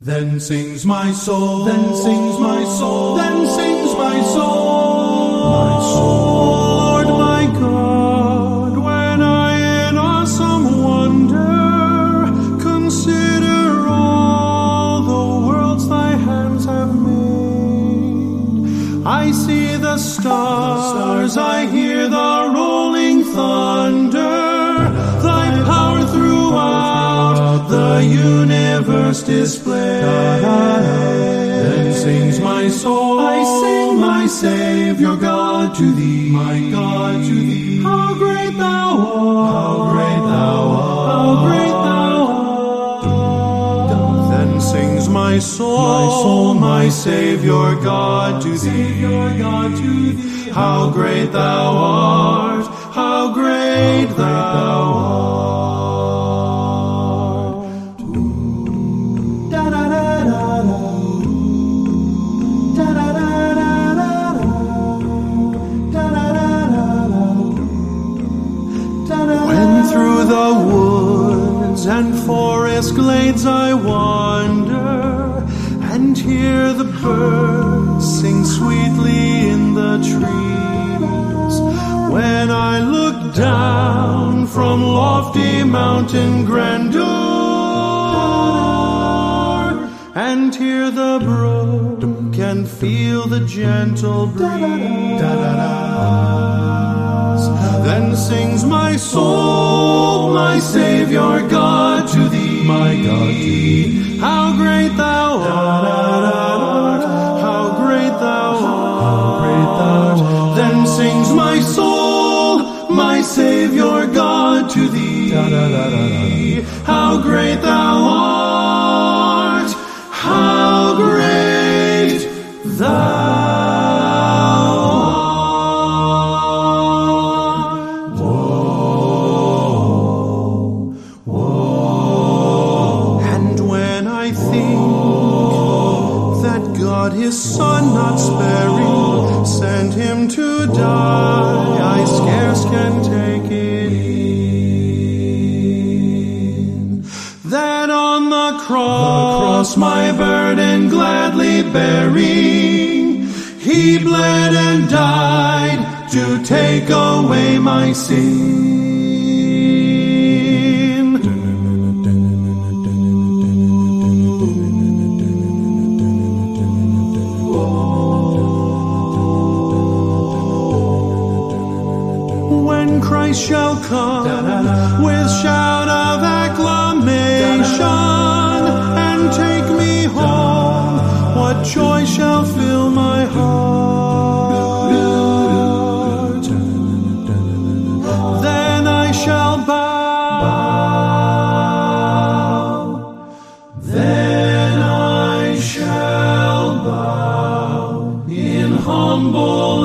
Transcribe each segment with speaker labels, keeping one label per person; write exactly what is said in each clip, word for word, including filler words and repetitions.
Speaker 1: Then sings my soul, then sings my soul, then sings my soul, my soul, Lord my God, when I in awesome wonder consider all the worlds thy hands have made. I see the stars, I hear the rolling thunder, thy power throughout the universe displayed. Then sings my soul, I sing my Savior God to thee, my God to thee. How great thou art, how great thou art, how great thou art. Then sings my soul, my soul, my Savior God to thee, Savior God to thee. How great thou art, how great thou art. Through the woods and forest glades I wander, and hear the birds sing sweetly in the trees. When I look down from lofty mountain grandeur, and hear the brook and feel the gentle breeze, then sings my soul, my Savior God to thee, my God to thee. How great thou art, how great thou art, how great thou art. Then sings my soul, my Savior God to thee. How great thou art, how great thou art. His son not sparing, sent him to die, I scarce can take it in. That on the cross, my burden gladly bearing, he bled and died to take away my sin. Christ shall come with shout of acclamation and take me home. What joy shall fill my heart? Then I shall bow. Then I shall bow in humble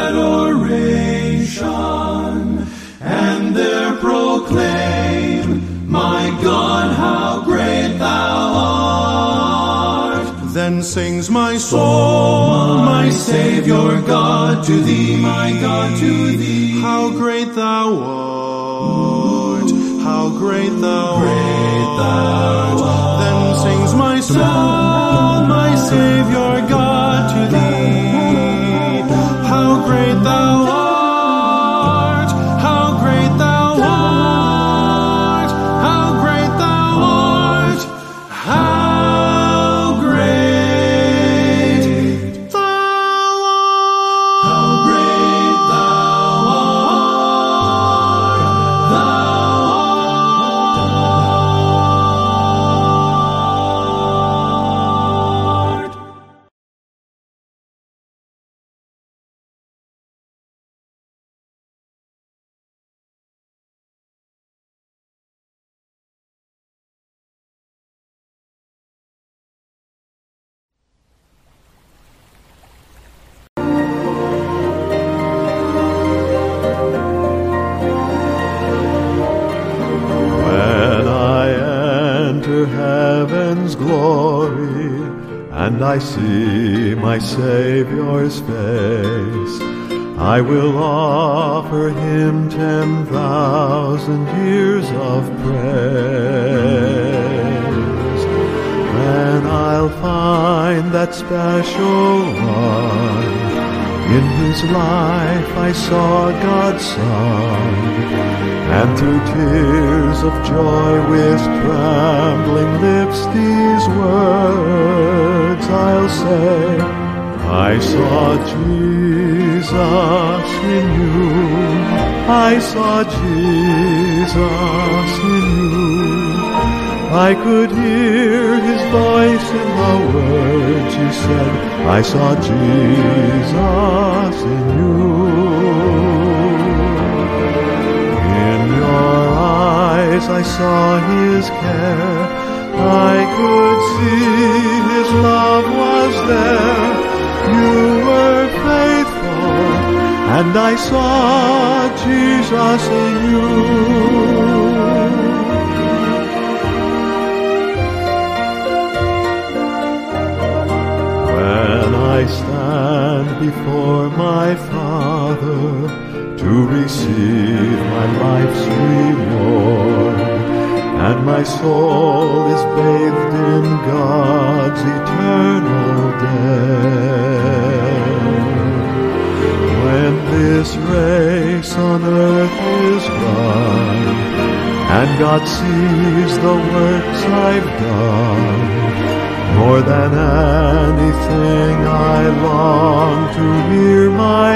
Speaker 1: adoration, and there proclaim, my God, how great thou art. Then sings my soul, my Savior God to thee, my God to thee. How great thou art, how great thou art. Then sings my soul, my Savior God to thee. How great thou art.
Speaker 2: Heaven's glory, and I see my Savior's face, I will offer him ten thousand years of praise. then I'll find that special one in whose life I saw God's Son, and through tears of joy with trembling lips these words I'll say, I saw Jesus in you, I saw Jesus in you. I could hear his voice in the words you said, I saw Jesus in you. In your eyes I saw his care, I could see his love was there. You were faithful, and I saw Jesus in you. When I stand before my Father to receive my life's reward, and my soul is bathed in God's eternal day, when this race on earth is run, and God sees the works I've done, more than anything I long to hear my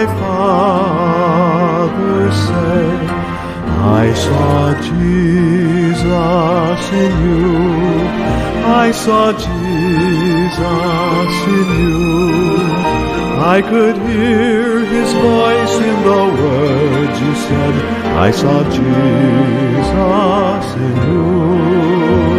Speaker 2: Father say, I saw Jesus in you, I saw Jesus in you. I could hear his voice in the words you said, I saw Jesus in you.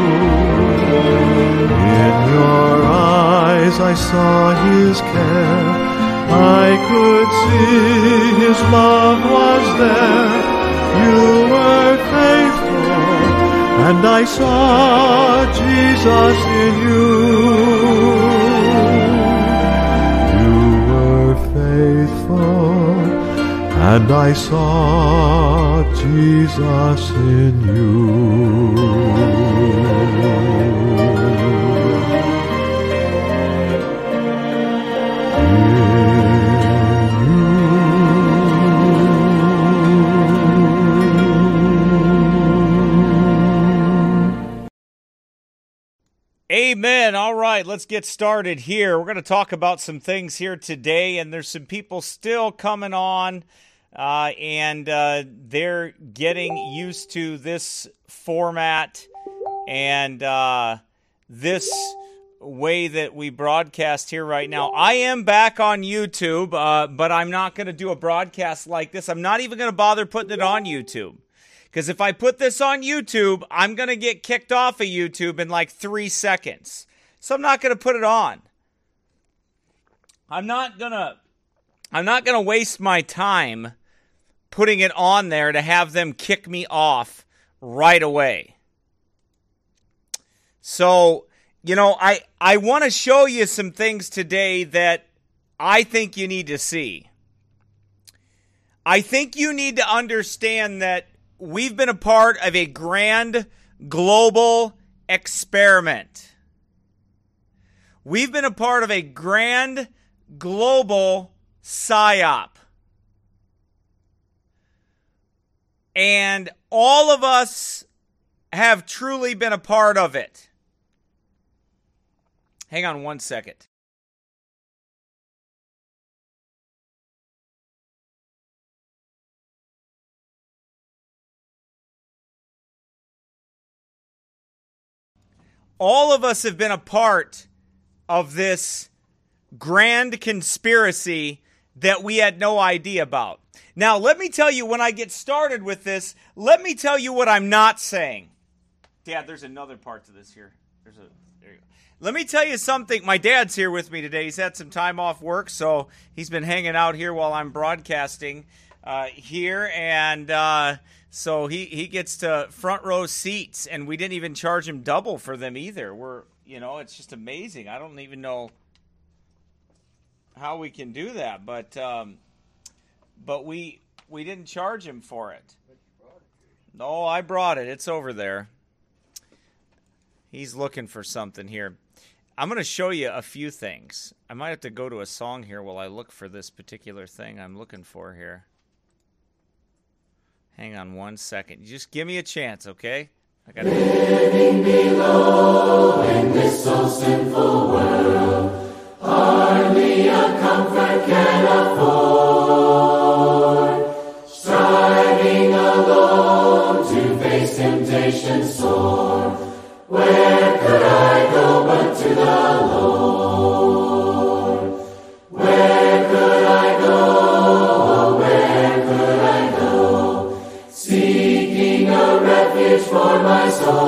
Speaker 2: In your eyes I saw his care, I could see his love was there. You were faithful, and I saw Jesus in you. You were faithful, and I saw Jesus in you.
Speaker 3: Amen. All right, let's get started here. We're going to talk about some things here today, and there's some people still coming on, uh, and uh, they're getting used to this format and uh, this way that we broadcast here right now. I am back on YouTube, uh, but I'm not going to do a broadcast like this. I'm not even going to bother putting it on YouTube. Because if I put this on YouTube, I'm going to get kicked off of YouTube in like three seconds. So I'm not going to put it on. I'm not going to I'm not going to waste my time putting it on there to have them kick me off right away. So, you know, I, I want to show you some things today that I think you need to see. I think you need to understand that we've been a part of a grand global experiment. We've been a part of a grand global psyop. And all of us have truly been a part of it. Hang on one second. All of us have been a part of this grand conspiracy that we had no idea about. Now, let me tell you, when I get started with this, let me tell you what I'm not saying. Dad, there's another part to this here. There's a there you go. Let me tell you something. My dad's here with me today. He's had some time off work, so he's been hanging out here while I'm broadcasting uh, here, and uh, so he, he gets to front row seats, and we didn't even charge him double for them either. We're, you know, it's just amazing. I don't even know how we can do that, but um, but we we didn't charge him for it. No, I brought it. It's over there. He's looking for something here. I'm going to show you a few things. I might have to go to a song here while I look for this particular thing I'm looking for here. Hang on one second. Just give me a chance, okay? I got
Speaker 1: living below in this so sinful world, hardly a comfort can afford. Striving alone to face temptation sore, where could I go but to the Lord? Where could I go? Oh, where could I go? Seeking a refuge for my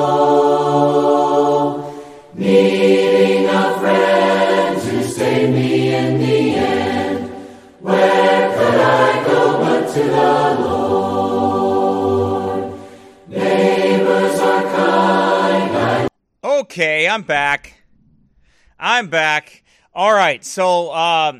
Speaker 1: soul, needing a friend to save me in the end. Where could I go but to the Lord? Neighbors are kind. I
Speaker 3: Okay, I'm back. I'm back. All right, so um,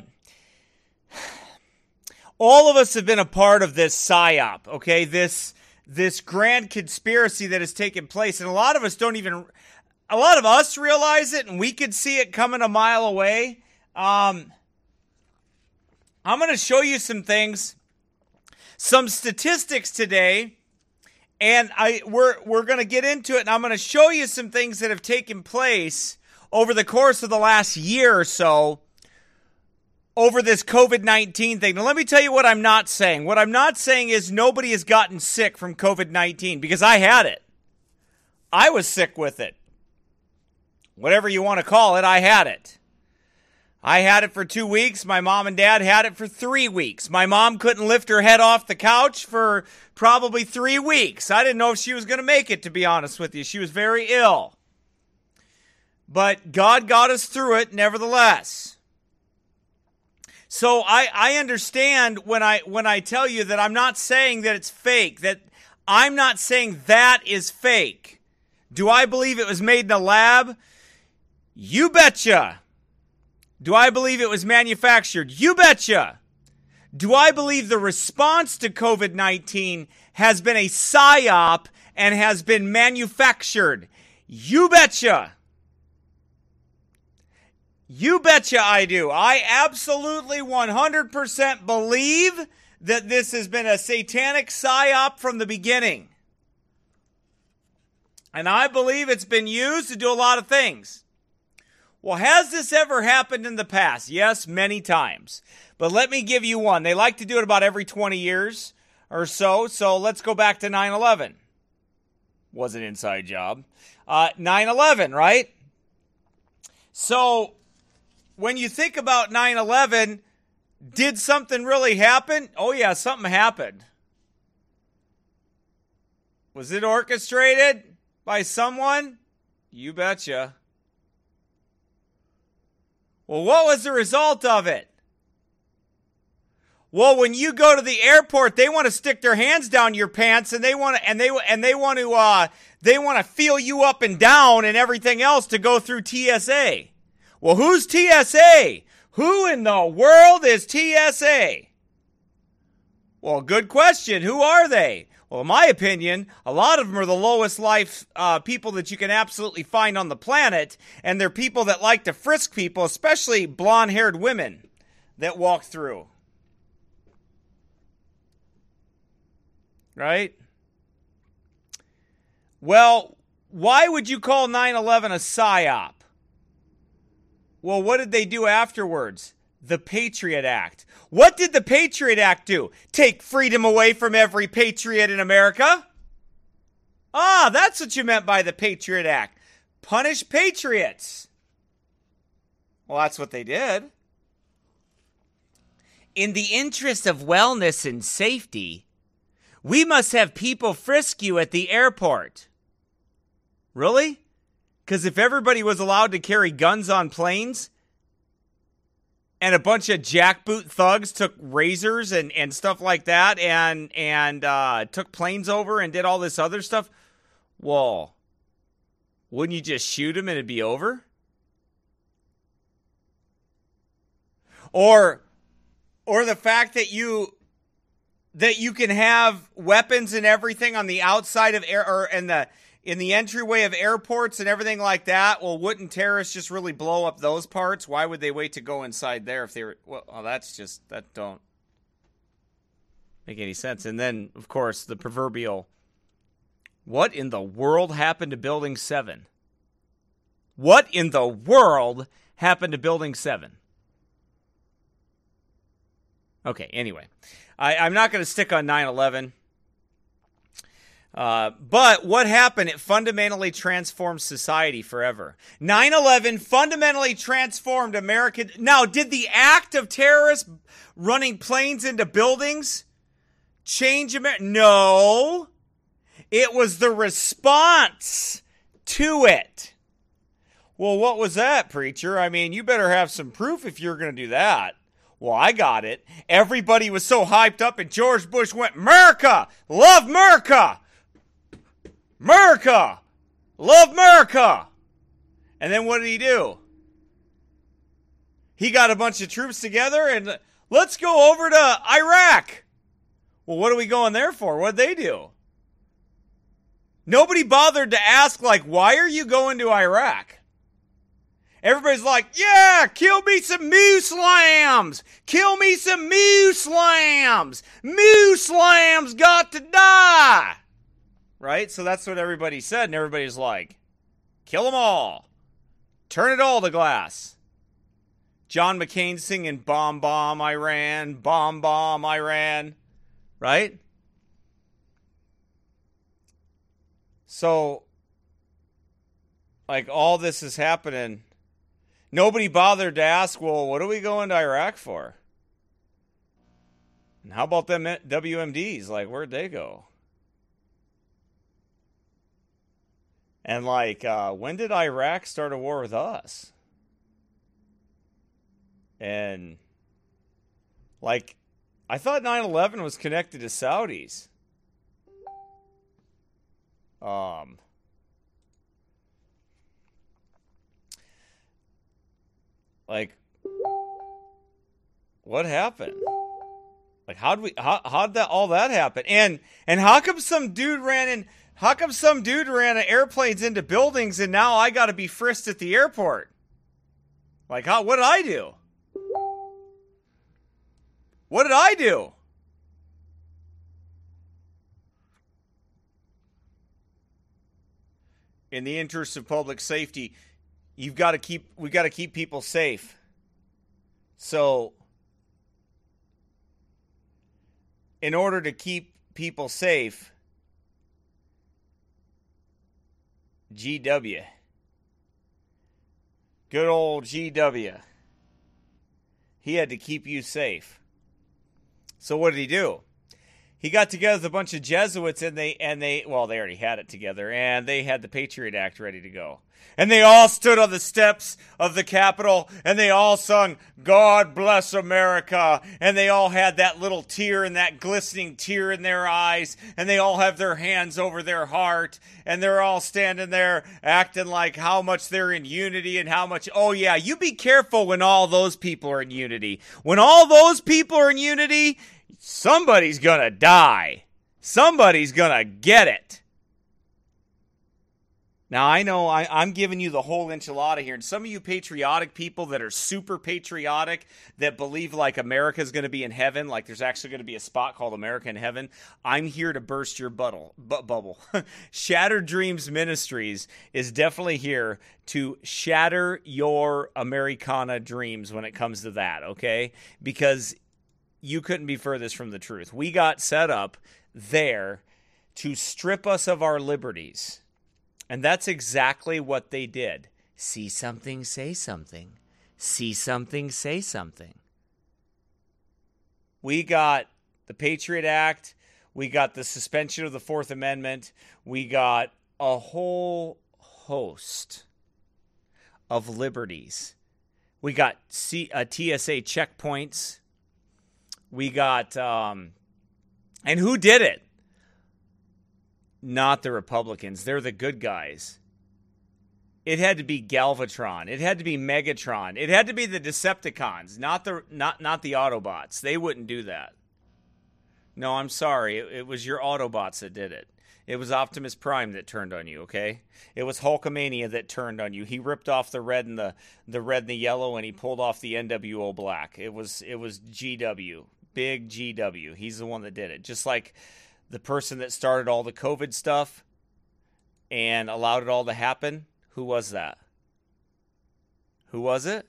Speaker 3: all of us have been a part of this psyop, okay? This this grand conspiracy that has taken place, and a lot of us don't even, a lot of us realize it, and we could see it coming a mile away. Um, I'm going to show you some things, some statistics today. And I we're we're going to get into it, and I'm going to show you some things that have taken place over the course of the last year or so over this covid nineteen thing. Now, let me tell you what I'm not saying. What I'm not saying is nobody has gotten sick from covid nineteen, because I had it. I was sick with it. Whatever you want to call it, I had it. I had it for two weeks. My mom and dad had it for three weeks. My mom couldn't lift her head off the couch for probably three weeks. I didn't know if she was going to make it, to be honest with you. She was very ill. But God got us through it nevertheless. So I, I understand when I when I tell you that I'm not saying that it's fake, that I'm not saying that is fake. Do I believe it was made in a lab? You betcha. Do I believe it was manufactured? You betcha. Do I believe the response to covid nineteen has been a psyop and has been manufactured? You betcha. You betcha I do. I absolutely one hundred percent believe that this has been a satanic psyop from the beginning. And I believe it's been used to do a lot of things. Well, has this ever happened in the past? Yes, many times. But let me give you one. They like to do it about every twenty years or so. So let's go back to nine eleven. Was an inside job. Uh, nine eleven, right? So when you think about nine eleven, did something really happen? Oh, yeah, something happened. Was it orchestrated by someone? You betcha. Well, what was the result of it? Well, when you go to the airport, they want to stick their hands down your pants, and they want to, and they and they want to, uh, they want to feel you up and down and everything else to go through T S A. Well, who's T S A? Who in the world is T S A? Well, good question. Who are they? Well, in my opinion, a lot of them are the lowest life uh, people that you can absolutely find on the planet, and they're people that like to frisk people, especially blonde-haired women that walk through. Right? Well, why would you call nine eleven a psyop? Well, what did they do afterwards? The Patriot Act. What did the Patriot Act do? Take freedom away from every patriot in America? Ah, that's what you meant by the Patriot Act. Punish patriots. Well, that's what they did. In the interest of wellness and safety, we must have people frisk you at the airport. Really? Because if everybody was allowed to carry guns on planes, and a bunch of jackboot thugs took razors and, and stuff like that and and uh, took planes over and did all this other stuff, well, wouldn't you just shoot them and it'd be over? Or or the fact that you that you can have weapons and everything on the outside of air or in the in the entryway of airports and everything like that, well, wouldn't terrorists just really blow up those parts? Why would they wait to go inside there if they were, well, well that's just, that don't make any sense. And then, of course, the proverbial, what in the world happened to Building seven? What in the world happened to Building seven? Okay, anyway, I, I'm not going to stick on nine eleven. Uh, but what happened? It fundamentally transformed society forever. nine eleven fundamentally transformed America. Now, did the act of terrorists running planes into buildings change America? No. It was the response to it. Well, what was that, preacher? I mean, you better have some proof if you're going to do that. Well, I got it. Everybody was so hyped up, and George Bush went, America! Love America! America! Love America! And then what did he do? He got a bunch of troops together and let's go over to Iraq. Well, what are we going there for? What'd they do? Nobody bothered to ask, like, why are you going to Iraq? Everybody's like, yeah, kill me some moose lambs. Kill me some moose lambs. Moose lambs got to die. Right? So that's what everybody said, and everybody's like, kill them all. Turn it all to glass. John McCain singing, bomb, bomb, Iran, bomb, bomb, Iran. Right? So, like, all this is happening. Nobody bothered to ask, well, what are we going to Iraq for? And how about them W M Ds? Like, where'd they go? And, like, uh, when did Iraq start a war with us? And, like, I thought nine eleven was connected to Saudis. Um... Like, what happened? Like, how'd we, how, how'd that, all that happen? And, and how come some dude ran in, how come some dude ran airplanes into buildings and now I gotta be frisked at the airport? Like, how, what did I do? What did I do? In the interest of public safety, You've got to keep, we got to keep people safe. So, in order to keep people safe, G W. Good old G W. He had to keep you safe. So what did he do? He got together with a bunch of Jesuits and they, and they, well, they already had it together and they had the Patriot Act ready to go. And they all stood on the steps of the Capitol and they all sung, God bless America. And they all had that little tear and that glistening tear in their eyes. And they all have their hands over their heart. And they're all standing there acting like how much they're in unity and how much, oh yeah, you be careful when all those people are in unity. When all those people are in unity, somebody's gonna die. Somebody's gonna get it. Now, I know I, I'm giving you the whole enchilada here, and some of you patriotic people that are super patriotic, that believe like America's going to be in heaven, like there's actually going to be a spot called America in Heaven, I'm here to burst your buttle, bu- bubble. Shattered Dreams Ministries is definitely here to shatter your Americana dreams when it comes to that, okay? Because you couldn't be furthest from the truth. We got set up there to strip us of our liberties. And that's exactly what they did. See something, say something. See something, say something. We got the Patriot Act. We got the suspension of the Fourth Amendment. We got a whole host of liberties. We got C- uh, T S A checkpoints. We got, um, and who did it? Not the Republicans. They're the good guys. It had to be Galvatron. It had to be Megatron. It had to be the Decepticons, not the not not the Autobots. They wouldn't do that. No, I'm sorry. It, it was your Autobots that did it. It was Optimus Prime that turned on you, okay? It was Hulkamania that turned on you. He ripped off the red and the the red and the yellow, and he pulled off the N W O black. It was it was G W, big G W. He's the one that did it. Just like the person that started all the COVID stuff and allowed it all to happen. Who was that? Who was it?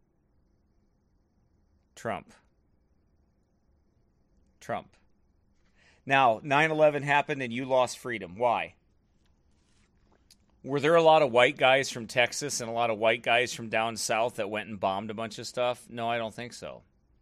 Speaker 3: Trump. Trump. Now, nine eleven happened and you lost freedom. Why? Were there a lot of white guys from Texas and a lot of white guys from down south that went and bombed a bunch of stuff? No, I don't think so.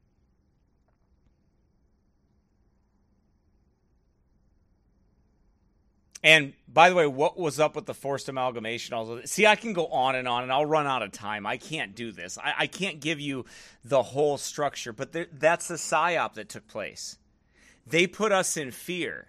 Speaker 3: And by the way, what was up with the forced amalgamation? Also, see, I can go on and on, and I'll run out of time. I can't do this. I, I can't give you the whole structure, but there, that's the psyop that took place. They put us in fear.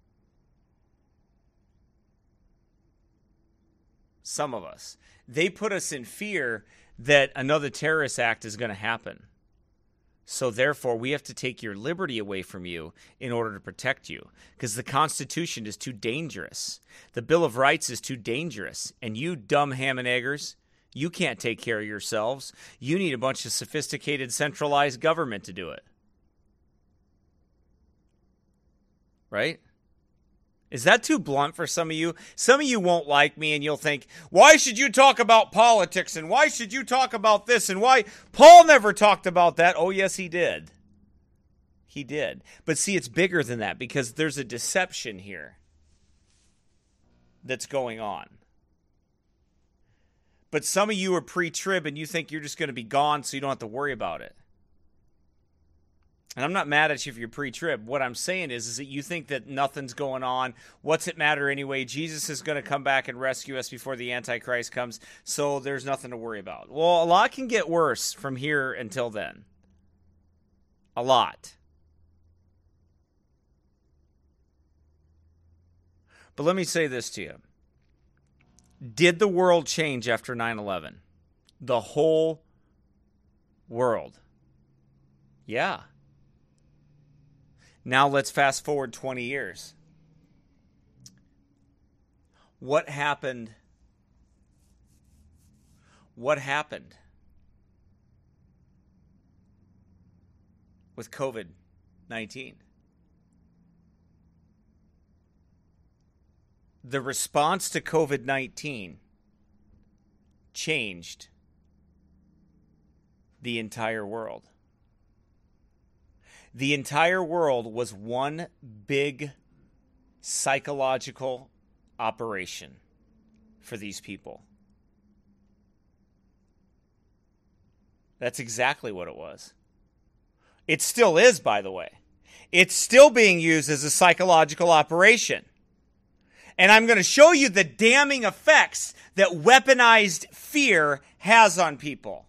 Speaker 3: Some of us. They put us in fear that another terrorist act is going to happen. So therefore, we have to take your liberty away from you in order to protect you. Because the Constitution is too dangerous. The Bill of Rights is too dangerous. And you dumb ham and eggers, you can't take care of yourselves. You need a bunch of sophisticated centralized government to do it. Right? Is that too blunt for some of you? Some of you won't like me and you'll think, why should you talk about politics and why should you talk about this and why? Paul never talked about that. Oh, yes, he did. He did. But see, it's bigger than that because there's a deception here that's going on. But some of you are pre-trib and you think you're just going to be gone so you don't have to worry about it. And I'm not mad at you if you're pre-trib. What I'm saying is, is that you think that nothing's going on. What's it matter anyway? Jesus is going to come back and rescue us before the Antichrist comes, so there's nothing to worry about. Well, a lot can get worse from here until then. A lot. But let me say this to you. Did the world change after nine eleven? The whole world. Yeah. Now let's fast forward twenty years. What happened? What happened with COVID nineteen? The response to COVID nineteen changed the entire world. The entire world was one big psychological operation for these people. That's exactly what it was. It still is, by the way. It's still being used as a psychological operation. And I'm going to show you the damning effects that weaponized fear has on people.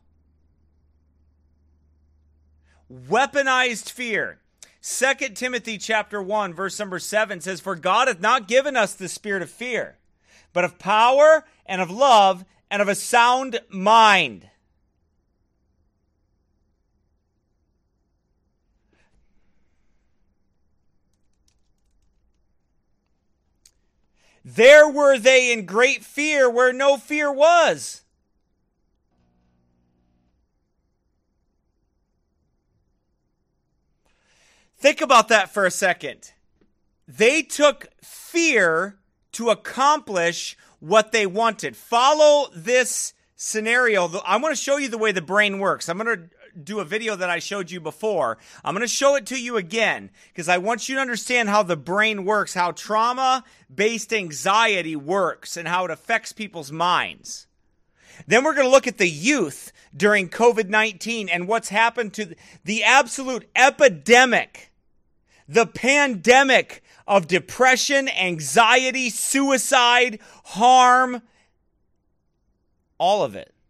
Speaker 3: Weaponized fear. Second Timothy chapter one, verse number seven says, for God hath not given us the spirit of fear, but of power and of love and of a sound mind. There were they in great fear where no fear was. Think about that for a second. They took fear to accomplish what they wanted. Follow this scenario. I want to show you the way the brain works. I'm going to do a video that I showed you before. I'm going to show it to you again because I want you to understand how the brain works, how trauma-based anxiety works, and how it affects people's minds. Then we're going to look at the youth during COVID nineteen and what's happened to the absolute epidemic, the pandemic of depression, anxiety, suicide, harm, all of it.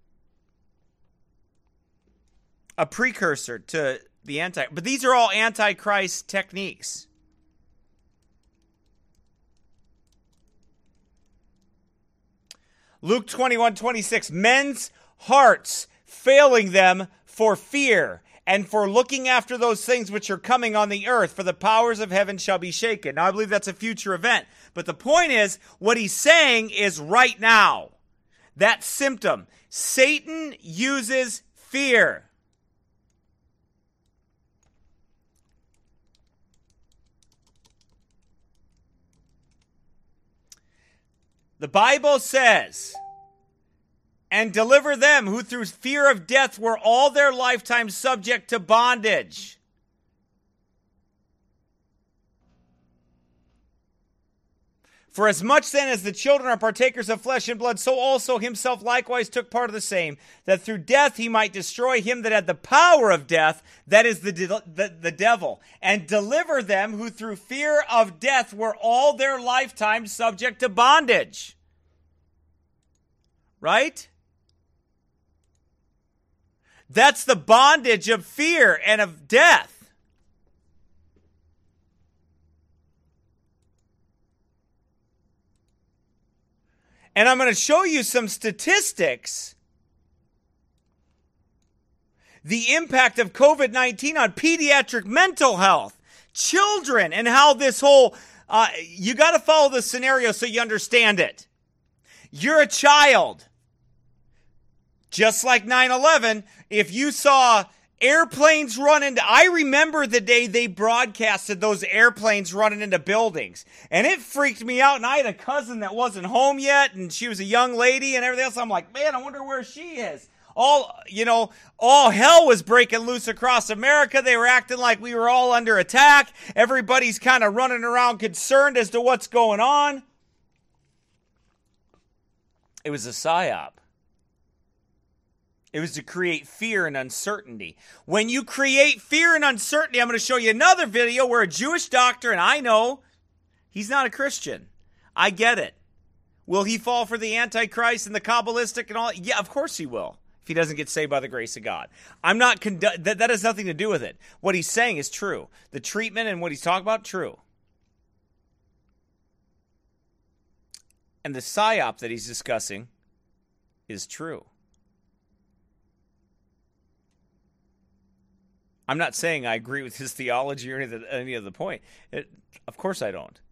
Speaker 3: A precursor to the anti, but these are all Antichrist techniques. Luke twenty-one twenty-six, men's hearts failing them for fear and for looking after those things which are coming on the earth, for the powers of heaven shall be shaken. Now, I believe that's a future event. But the point is, what he's saying is right now. That symptom. Satan uses fear. The Bible says, and deliver them who through fear of death were all their lifetime subject to bondage. For as much then as the children are partakers of flesh and blood, so also himself likewise took part of the same, that through death he might destroy him that had the power of death, that is the, de- the, the devil, and deliver them who through fear of death were all their lifetime subject to bondage. Right? That's the bondage of fear and of death. And I'm going to show you some statistics. The impact of covid nineteen on pediatric mental health, children, and how this whole, uh, you got to follow the scenario so you understand it. You're a child. Just like nine eleven, if you saw airplanes run into, I remember the day they broadcasted those airplanes running into buildings. And it freaked me out. And I had a cousin that wasn't home yet. And she was a young lady and everything else. I'm like, man, I wonder where she is. All, you know, all hell was breaking loose across America. They were acting like we were all under attack. Everybody's kind of running around concerned as to what's going on. It was a psyop. It was to create fear and uncertainty. When you create fear and uncertainty, I'm going to show you another video where a Jewish doctor, and I know he's not a Christian. I get it. Will he fall for the Antichrist and the Kabbalistic and all? Yeah, of course he will, if he doesn't get saved by the grace of God. I'm not, condu- that, that has nothing to do with it. What he's saying is true. The treatment and what he's talking about, true. And the psyop that he's discussing is true. I'm not saying I agree with his theology or any of the, any of the point. It, of course I don't.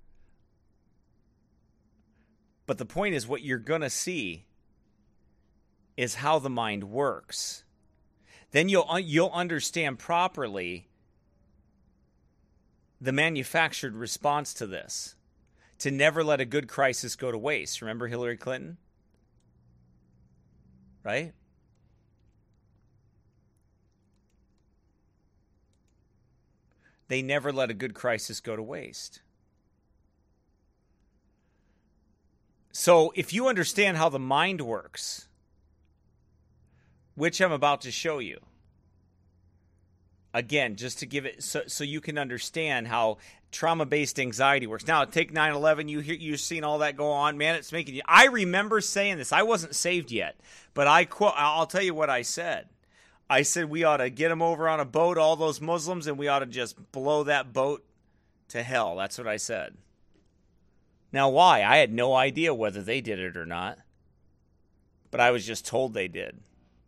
Speaker 3: But the point is, what you're going to see is how the mind works. Then you'll you'll understand properly the manufactured response to this. To never let a good crisis go to waste. Remember Hillary Clinton? Right? They never let a good crisis go to waste. So if you understand how the mind works, which I'm about to show you, again, just to give it so, so you can understand how trauma-based anxiety works. Now, take nine eleven, you hear, you've seen all that go on. Man, it's making you... I remember saying this. I wasn't saved yet, but I quote, I'll tell you what I said. I said we ought to get them over on a boat, all those Muslims, and we ought to just blow that boat to hell. That's what I said. Now, why? I had no idea whether they did it or not, but I was just told they did.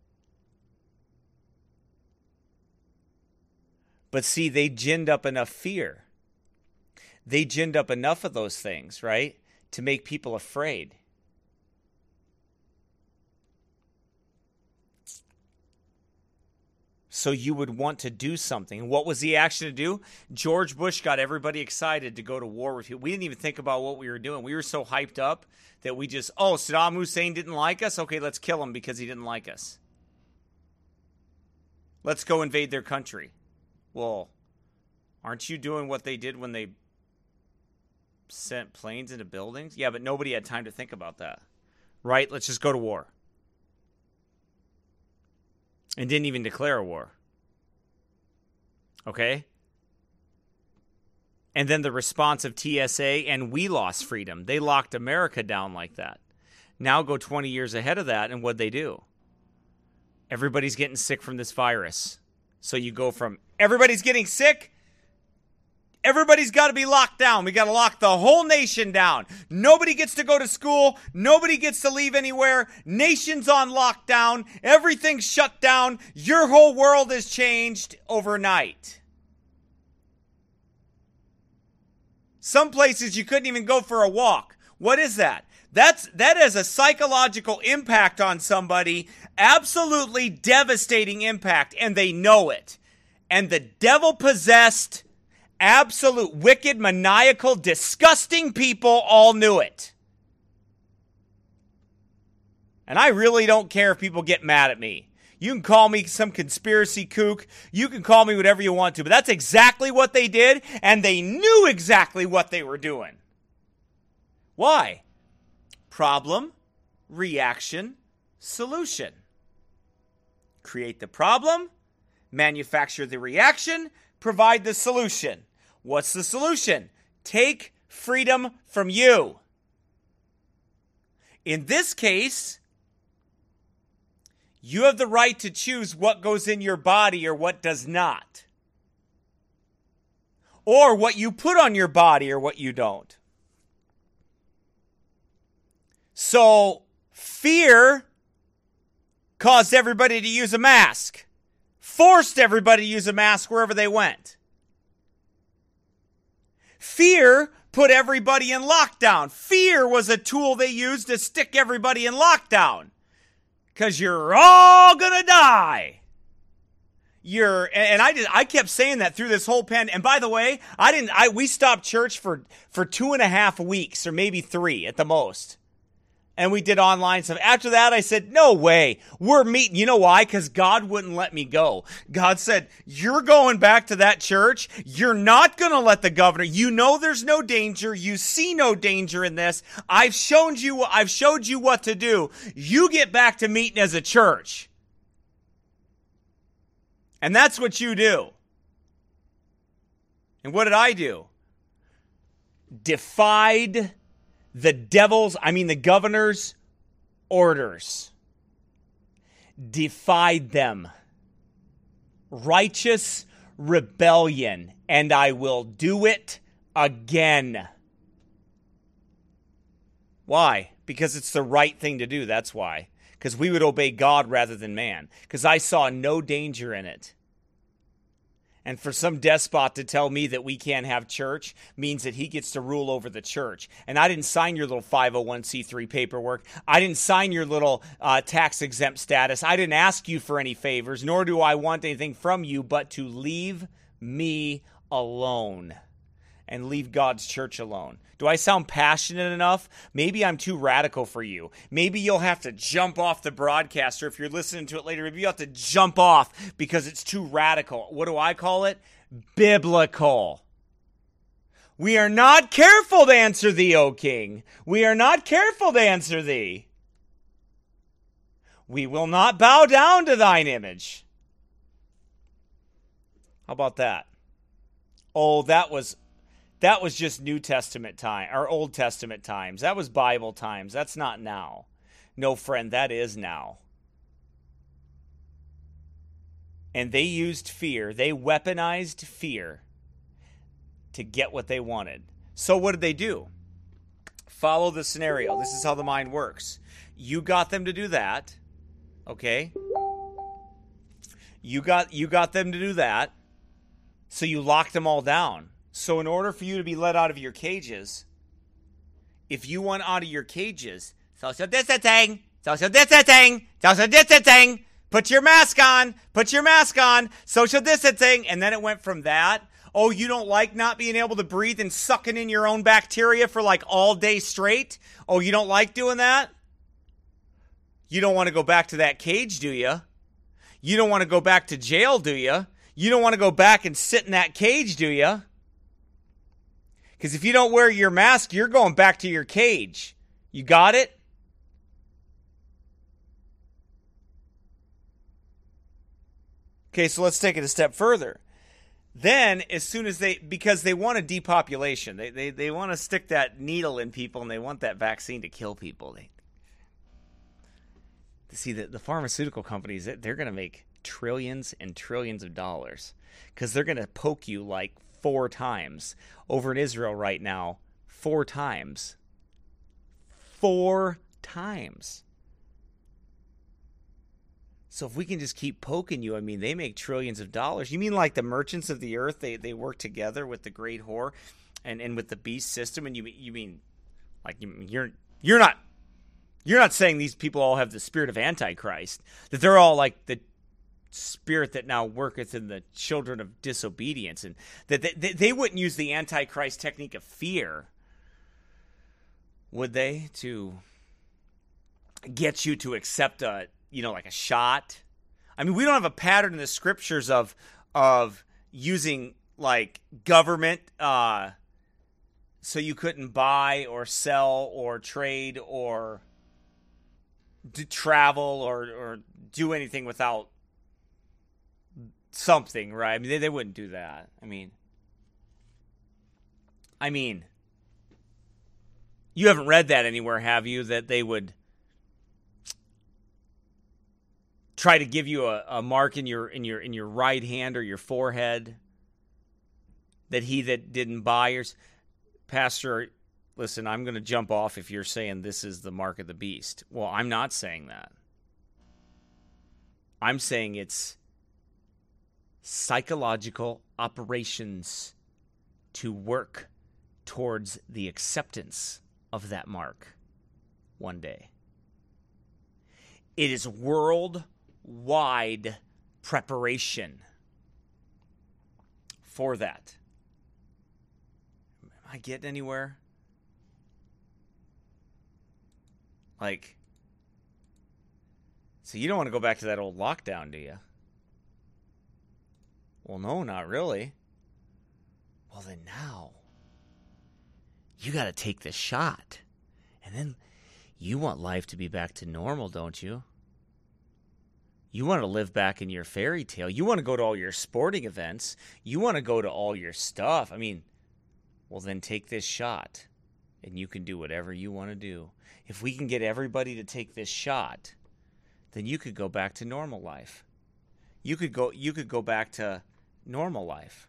Speaker 3: But see, they ginned up enough fear. They ginned up enough of those things, right, to make people afraid. So you would want to do something. And what was the action to do? George Bush got everybody excited to go to war with you. We didn't even think about what we were doing. We were so hyped up that we just, oh, Saddam Hussein didn't like us? Okay, let's kill him because he didn't like us. Let's go invade their country. Well, aren't you doing what they did when they sent planes into buildings? Yeah, but nobody had time to think about that. Right? Let's just go to war. And didn't even declare a war. Okay? And then the response of T S A, and we lost freedom. They locked America down like that. Now go twenty years ahead of that, and what'd they do? Everybody's getting sick from this virus. So you go from everybody's getting sick, Everybody's got to be locked down. We got to lock the whole nation down. Nobody gets to go to school. Nobody gets to leave anywhere. Nation's on lockdown. Everything's shut down. Your whole world has changed overnight. Some places you couldn't even go for a walk. What is that? That's that has a psychological impact on somebody, absolutely devastating impact, and they know it. And the devil-possessed, absolute, wicked, maniacal, disgusting people all knew it. And I really don't care if people get mad at me. You can call me some conspiracy kook. You can call me whatever you want to. But that's exactly what they did, and they knew exactly what they were doing. Why? Problem, reaction, solution. Create the problem, manufacture the reaction, provide the solution. What's the solution? Take freedom from you. In this case, you have the right to choose what goes in your body or what does not. Or what you put on your body or what you don't. So, fear caused everybody to use a mask. Forced everybody to use a mask wherever they went. Fear put everybody in lockdown. Fear was a tool they used to stick everybody in lockdown. Because you're all going to die. You're, and I did, I kept saying that through this whole pandemic. And by the way, I didn't, I, we stopped church for, for two and a half weeks or maybe three at the most. And we did online stuff. After that, I said, no way. We're meeting. You know why? Because God wouldn't let me go. God said, you're going back to that church. You're not going to let the governor. You know there's no danger. You see no danger in this. I've shown you, I've showed you what to do. You get back to meeting as a church. And that's what you do. And what did I do? Defied the devil's, I mean the governor's orders. Defied them. Righteous rebellion. And I will do it again. Why? Because it's the right thing to do. That's why. Because we would obey God rather than man. Because I saw no danger in it. And for some despot to tell me that we can't have church means that he gets to rule over the church. And I didn't sign your little five oh one c three paperwork. I didn't sign your little uh, tax-exempt status. I didn't ask you for any favors, nor do I want anything from you but to leave me alone and leave God's church alone. Do I sound passionate enough? Maybe I'm too radical for you. Maybe you'll have to jump off the broadcast, or if you're listening to it later, maybe you have to jump off because it's too radical. What do I call it? Biblical. We are not careful to answer thee, O king. We are not careful to answer thee. We will not bow down to thine image. How about that? Oh, that was... That was just New Testament time, or Old Testament times. That was Bible times. That's not now. No, friend, that is now. And they used fear. They weaponized fear to get what they wanted. So what did they do? Follow the scenario. This is how the mind works. You got them to do that. Okay? You got, you got them to do that. So you locked them all down. So in order for you to be let out of your cages, if you want out of your cages, social distancing, social distancing, social distancing, put your mask on, put your mask on, social distancing. And then it went from that. Oh, you don't like not being able to breathe and sucking in your own bacteria for like all day straight? Oh, you don't like doing that? You don't want to go back to that cage, do you? You don't want to go back to jail, do you? You don't want to go back and sit in that cage, do you? Because if you don't wear your mask, you're going back to your cage. You got it? Okay, so let's take it a step further. Then, as soon as they, because they want a depopulation, they they, they want to stick that needle in people and they want that vaccine to kill people. They, see, the, the pharmaceutical companies, they're going to make trillions and trillions of dollars because they're going to poke you like four times. Over in Israel right now, four times. Four times. So if we can just keep poking you, I mean, they make trillions of dollars. You mean like the merchants of the earth, they, they work together with the great whore and, and with the beast system, and you you mean like you're you're not you're not saying these people all have the spirit of Antichrist, that they're all like the spirit that now worketh in the children of disobedience, and that they, they, they wouldn't use the Antichrist technique of fear, would they, to get you to accept a, you know, like a shot? I mean, we don't have a pattern in the scriptures of of using like government uh, so you couldn't buy or sell or trade or do travel or or do anything without something, right? I mean, they, they wouldn't do that. I mean, I mean, you haven't read that anywhere, have you? That they would try to give you a, a mark in your in your in your right hand or your forehead, that he that didn't buy yours. Pastor, listen, I'm going to jump off if you're saying this is the mark of the beast. Well, I'm not saying that. I'm saying it's psychological operations to work towards the acceptance of that mark one day. It is worldwide preparation for that. Am I getting anywhere? Like, so you don't want to go back to that old lockdown, do you? Well, no, not really. Well, then now, you got to take the shot. And then you want life to be back to normal, don't you? You want to live back in your fairy tale. You want to go to all your sporting events. You want to go to all your stuff. I mean, well, then take this shot, and you can do whatever you want to do. If we can get everybody to take this shot, then you could go back to normal life. You could go, you could go back to normal life.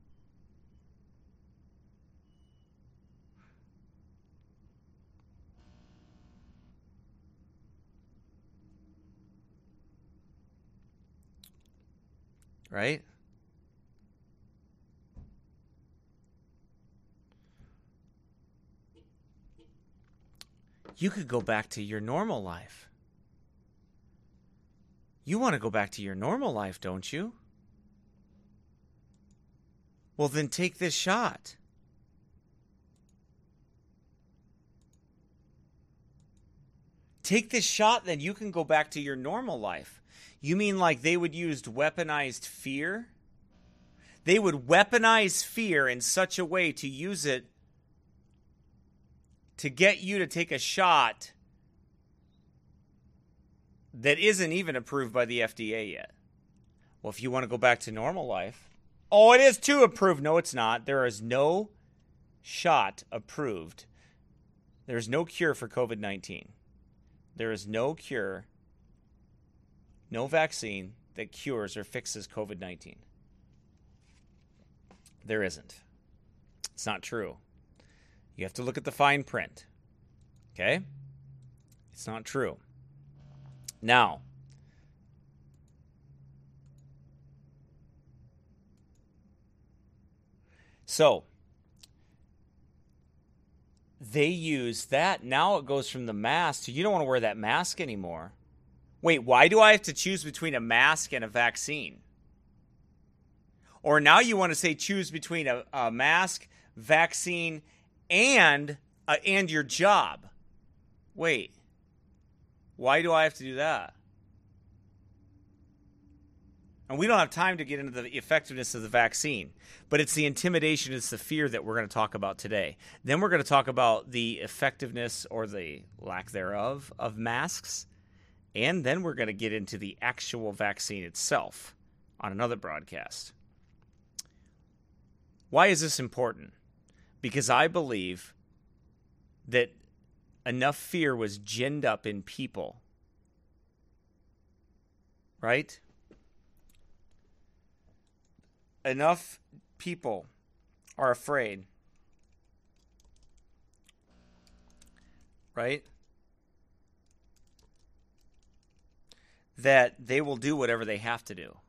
Speaker 3: Right? You could go back to your normal life. You want to go back to your normal life, don't you? Well, then take this shot. Take this shot, then you can go back to your normal life. You mean like they would use weaponized fear? They would weaponize fear in such a way to use it to get you to take a shot that isn't even approved by the F D A yet. Well, if you want to go back to normal life, oh, it is too approved. No, it's not. There is no shot approved. There is no cure for covid nineteen. There is no cure, no vaccine that cures or fixes covid nineteen. There isn't. It's not true. You have to look at the fine print. Okay? It's not true. Now, so they use that. Now it goes from the mask to you don't want to wear that mask anymore. Wait, why do I have to choose between a mask and a vaccine? Or now you want to say choose between a, a mask, vaccine, and uh, and your job. Wait, why do I have to do that? And we don't have time to get into the effectiveness of the vaccine, but it's the intimidation, it's the fear that we're going to talk about today. Then we're going to talk about the effectiveness or the lack thereof of masks, and then we're going to get into the actual vaccine itself on another broadcast. Why is this important? Because I believe that enough fear was ginned up in people, right? Enough people are afraid. Right? That they will do whatever they have to do.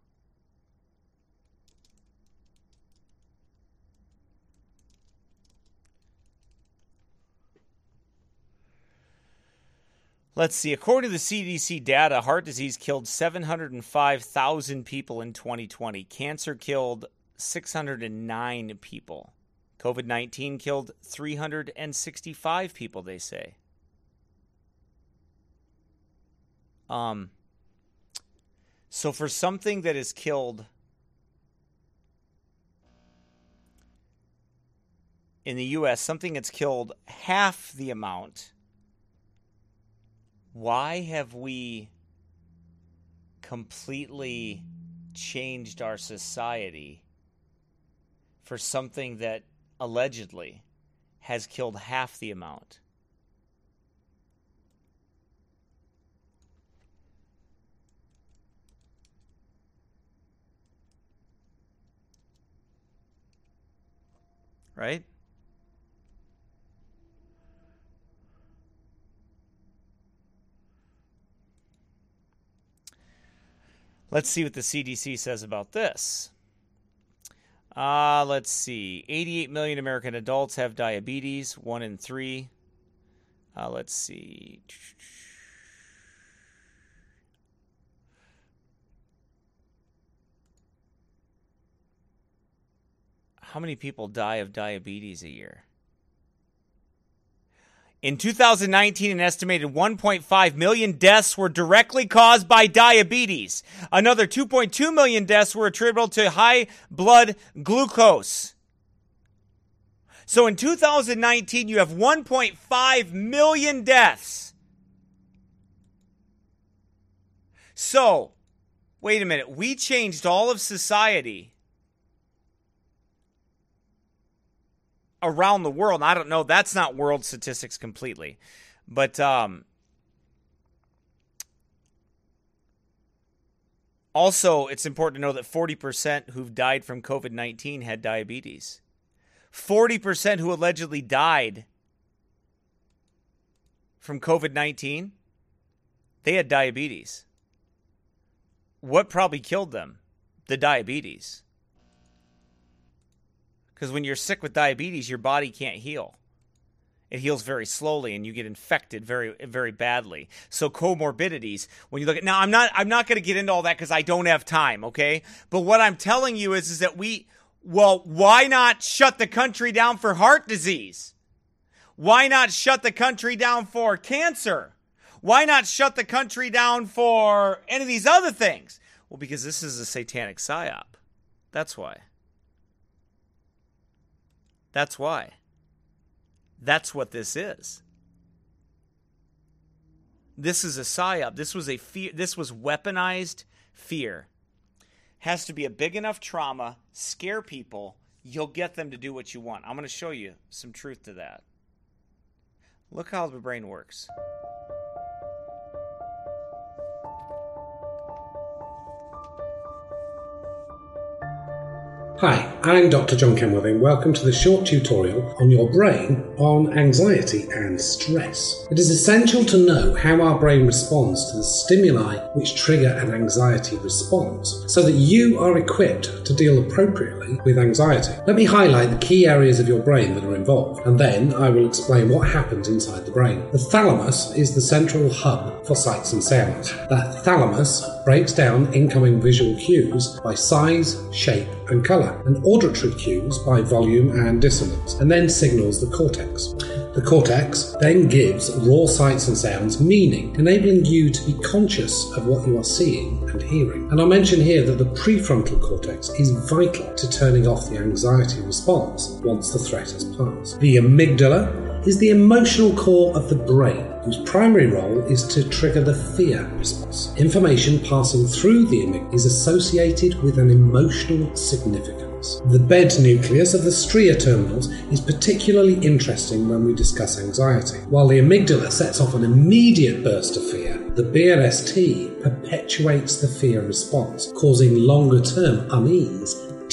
Speaker 3: Let's see. According to the C D C data, heart disease killed seven hundred five thousand people in twenty twenty. Cancer killed six hundred nine people. COVID nineteen killed three hundred sixty-five people, they say. Um, so for something that has killed in the U S, something that's killed half the amount, why have we completely changed our society for something that allegedly has killed half the amount? Right? Let's see what the C D C says about this. Uh, let's see. eighty-eight million American adults have diabetes, one in three. Uh, let's see. How many people die of diabetes a year? In two thousand nineteen, an estimated one point five million deaths were directly caused by diabetes. Another two point two million deaths were attributable to high blood glucose. So in two thousand nineteen, you have one point five million deaths. So, wait a minute. We changed all of society around the world. I don't know. That's not world statistics completely. But um, also, it's important to know that forty percent who've died from COVID nineteen had diabetes. forty percent who allegedly died from COVID nineteen, they had diabetes. What probably killed them? The diabetes. Because when you're sick with diabetes, your body can't heal. It heals very slowly, and you get infected very, very badly. So comorbidities, when you look at now, I'm not, I'm not going to get into all that because I don't have time. Okay, but what I'm telling you is, is that we, well, why not shut the country down for heart disease? Why not shut the country down for cancer? Why not shut the country down for any of these other things? Well, because this is a satanic psyop. That's why. That's why. That's what this is. This is a psyop. This was a fear. This was weaponized fear. Has to be a big enough trauma, scare people, you'll get them to do what you want. I'm going to show you some truth to that. Look how the brain works.
Speaker 4: Hi, I'm Doctor John Kenworthy. Welcome to the short tutorial on your brain on anxiety and stress. It is essential to know how our brain responds to the stimuli which trigger an anxiety response so that you are equipped to deal appropriately with anxiety. Let me highlight the key areas of your brain that are involved, and then I will explain what happens inside the brain. The thalamus is the central hub for sights and sounds. That thalamus breaks down incoming visual cues by size, shape, and colour, and auditory cues by volume and dissonance, and then signals the cortex. The cortex then gives raw sights and sounds meaning, enabling you to be conscious of what you are seeing and hearing. And I'll mention here that the prefrontal cortex is vital to turning off the anxiety response once the threat has passed. The amygdala is the emotional core of the brain, whose primary role is to trigger the fear response. Information passing through the amygdala is associated with an emotional significance. The bed nucleus of the stria terminals is particularly interesting when we discuss anxiety. While the amygdala sets off an immediate burst of fear, the B L S T perpetuates the fear response, causing longer-term unease,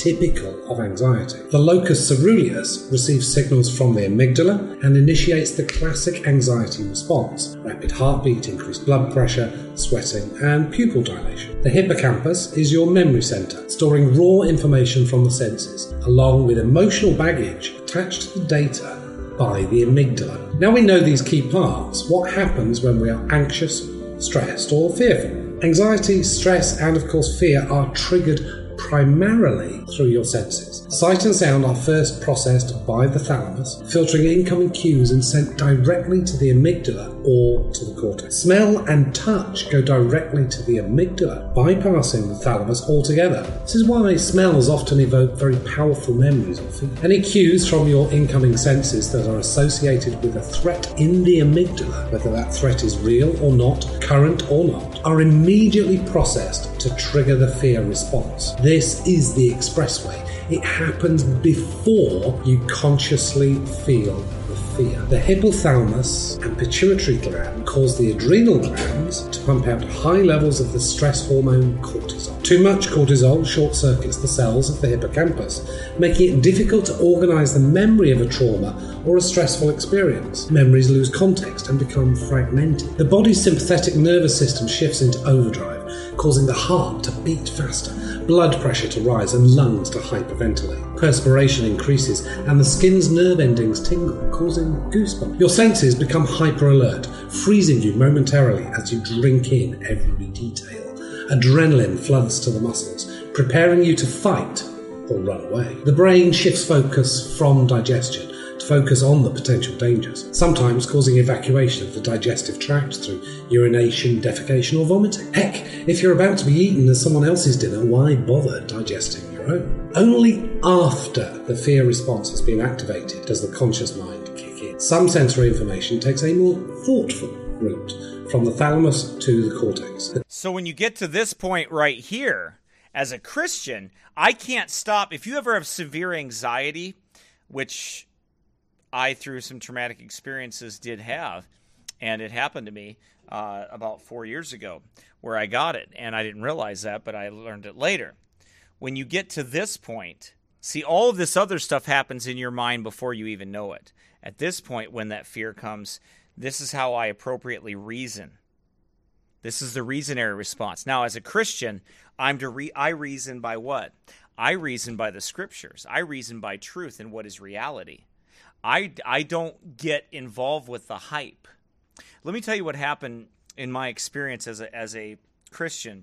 Speaker 4: typical of anxiety. The locus coeruleus receives signals from the amygdala and initiates the classic anxiety response: rapid heartbeat, increased blood pressure, sweating, and pupil dilation. The hippocampus is your memory centre, storing raw information from the senses, along with emotional baggage attached to the data by the amygdala. Now we know these key parts, what happens when we are anxious, stressed, or fearful? Anxiety, stress, and of course fear are triggered primarily through your senses. Sight and sound are first processed by the thalamus, filtering incoming cues and sent directly to the amygdala or to the cortex. Smell and touch go directly to the amygdala, bypassing the thalamus altogether. This is why smells often evoke very powerful memories of fear. Any cues from your incoming senses that are associated with a threat in the amygdala, whether that threat is real or not, current or not, are immediately processed to trigger the fear response. This is the expressway. It happens before you consciously feel the fear. The hypothalamus and pituitary gland cause the adrenal glands to pump out high levels of the stress hormone cortisol. Too much cortisol short-circuits the cells of the hippocampus, making it difficult to organize the memory of a trauma or a stressful experience. Memories lose context and become fragmented. The body's sympathetic nervous system shifts into overdrive, causing the heart to beat faster, blood pressure to rise, and lungs to hyperventilate. Perspiration increases and the skin's nerve endings tingle, causing goosebumps. Your senses become hyper-alert, freezing you momentarily as you drink in every detail. Adrenaline floods to the muscles, preparing you to fight or run away. The brain shifts focus from digestion to focus on the potential dangers, sometimes causing evacuation of the digestive tract through urination, defecation, or vomiting. Heck, if you're about to be eaten as someone else's dinner, why bother digesting your own? Only after the fear response has been activated does the conscious mind kick in. Some sensory information takes a more thoughtful route from the thalamus to the cortex.
Speaker 3: So when you get to this point right here, as a Christian, I can't stop. If you ever have severe anxiety, which I, through some traumatic experiences, did have, and it happened to me uh, about four years ago, where I got it, and I didn't realize that, but I learned it later. When you get to this point, see, all of this other stuff happens in your mind before you even know it. At this point, when that fear comes, this is how I appropriately reason. This is the reasonary response. Now, as a Christian, I'm to re- I reason by what? I reason by the Scriptures. I reason by truth and what is reality. I, I don't get involved with the hype. Let me tell you what happened in my experience as a, as a Christian.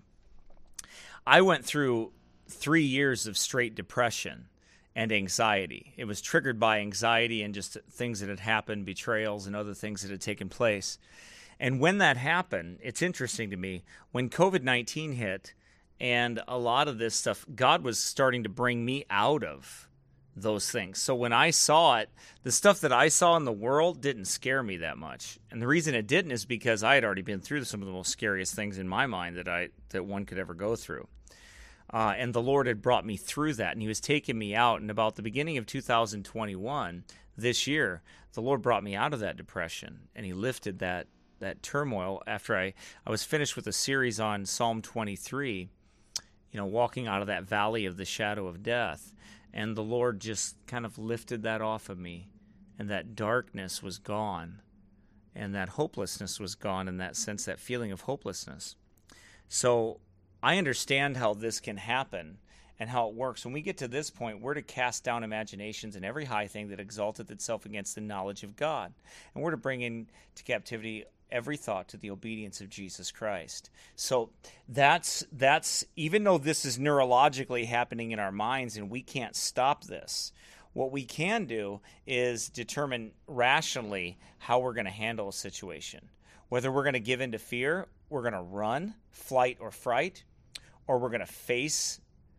Speaker 3: I went through three years of straight depression and anxiety. It was triggered by anxiety and just things that had happened, betrayals and other things that had taken place. And when that happened, it's interesting to me, when covid nineteen hit and a lot of this stuff, God was starting to bring me out of those things. So when I saw it, the stuff that I saw in the world didn't scare me that much. And the reason it didn't is because I had already been through some of the most scariest things in my mind that I that one could ever go through. Uh, and the Lord had brought me through that, and he was taking me out. And about the beginning of two thousand twenty-one, this year, the Lord brought me out of that depression, and he lifted that that turmoil after I, I was finished with a series on Psalm twenty-three, you know, walking out of that valley of the shadow of death. And the Lord just kind of lifted that off of me, and that darkness was gone, and that hopelessness was gone in that sense, that feeling of hopelessness. So I understand how this can happen and how it works. When we get to this point, we're to cast down imaginations and every high thing that exalteth itself against the knowledge of God. And we're to bring into captivity every thought to the obedience of Jesus Christ. So that's, that's even though this is neurologically happening in our minds and we can't stop this, what we can do is determine rationally how we're going to handle a situation. Whether we're going to give in to fear, we're going to run, flight or fright, or we're going to face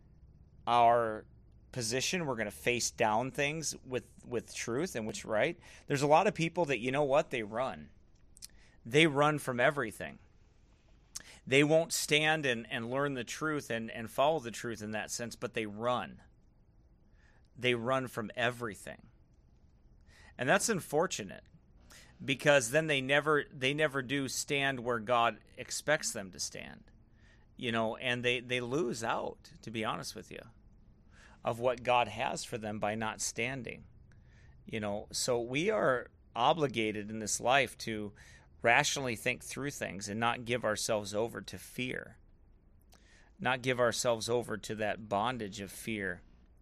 Speaker 3: our position, we're going to face down things with, with truth and what's right. There's a lot of people that, you know what, they run. They run from everything. They won't stand and, and learn the truth and, and follow the truth in that sense, but they run. They run from everything. And that's unfortunate, because then they never they never do stand where God expects them to stand. You know, and they, they lose out, to be honest with you. of what God has for them by not standing. You know, so we are obligated in this life to rationally think through things and not give ourselves over to fear. Not give ourselves over to that bondage of fear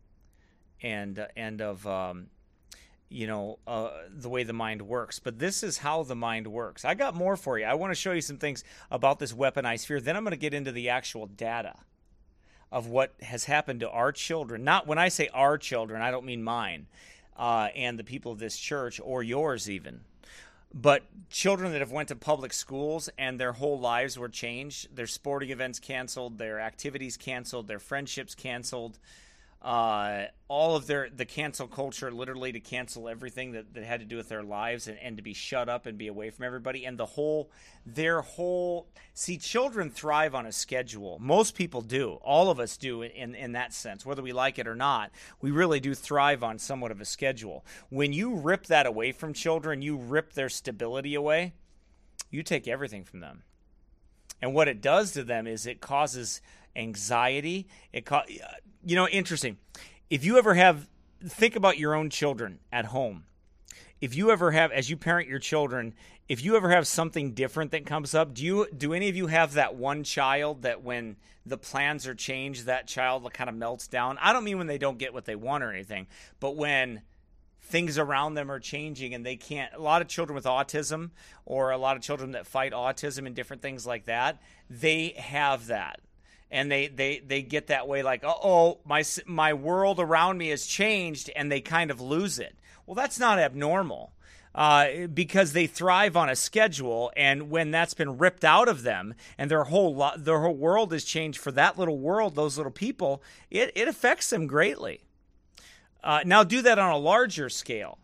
Speaker 3: and uh, and of um, you know uh, the way the mind works. But this is how the mind works. I got more for you. I want to show you some things about this weaponized fear. Then I'm going to get into the actual data of what has happened to our children. Not when I say our children, I don't mean mine uh, and the people of this church or yours even. But children that have went to public schools and their whole lives were changed, their sporting events canceled, their activities canceled, their friendships canceled, uh, all of their the cancel culture, literally to cancel everything that, that had to do with their lives and, and to be shut up and be away from everybody. And the whole, their whole, see, children thrive on a schedule. Most people do. All of us do in, in that sense, whether we like it or not. We really do thrive on somewhat of a schedule. When you rip that away from children, you rip their stability away, you take everything from them. And what it does to them is it causes anxiety. It co- you know, interesting. If you ever have, think about your own children at home. If you ever have, as you parent your children, if you ever have something different that comes up, do you, do any of you have that one child that when the plans are changed, that child kind of melts down? I don't mean when they don't get what they want or anything, but when things around them are changing and they can't, a lot of children with autism or a lot of children that fight autism and different things like that, they have that. And they, they, they get that way like, uh-oh, my, my world around me has changed, and they kind of lose it. Well, that's not abnormal uh, because they thrive on a schedule, and when that's been ripped out of them and their whole lo- their whole world has changed for that little world, those little people, it, it affects them greatly. Uh, now do that on a larger scale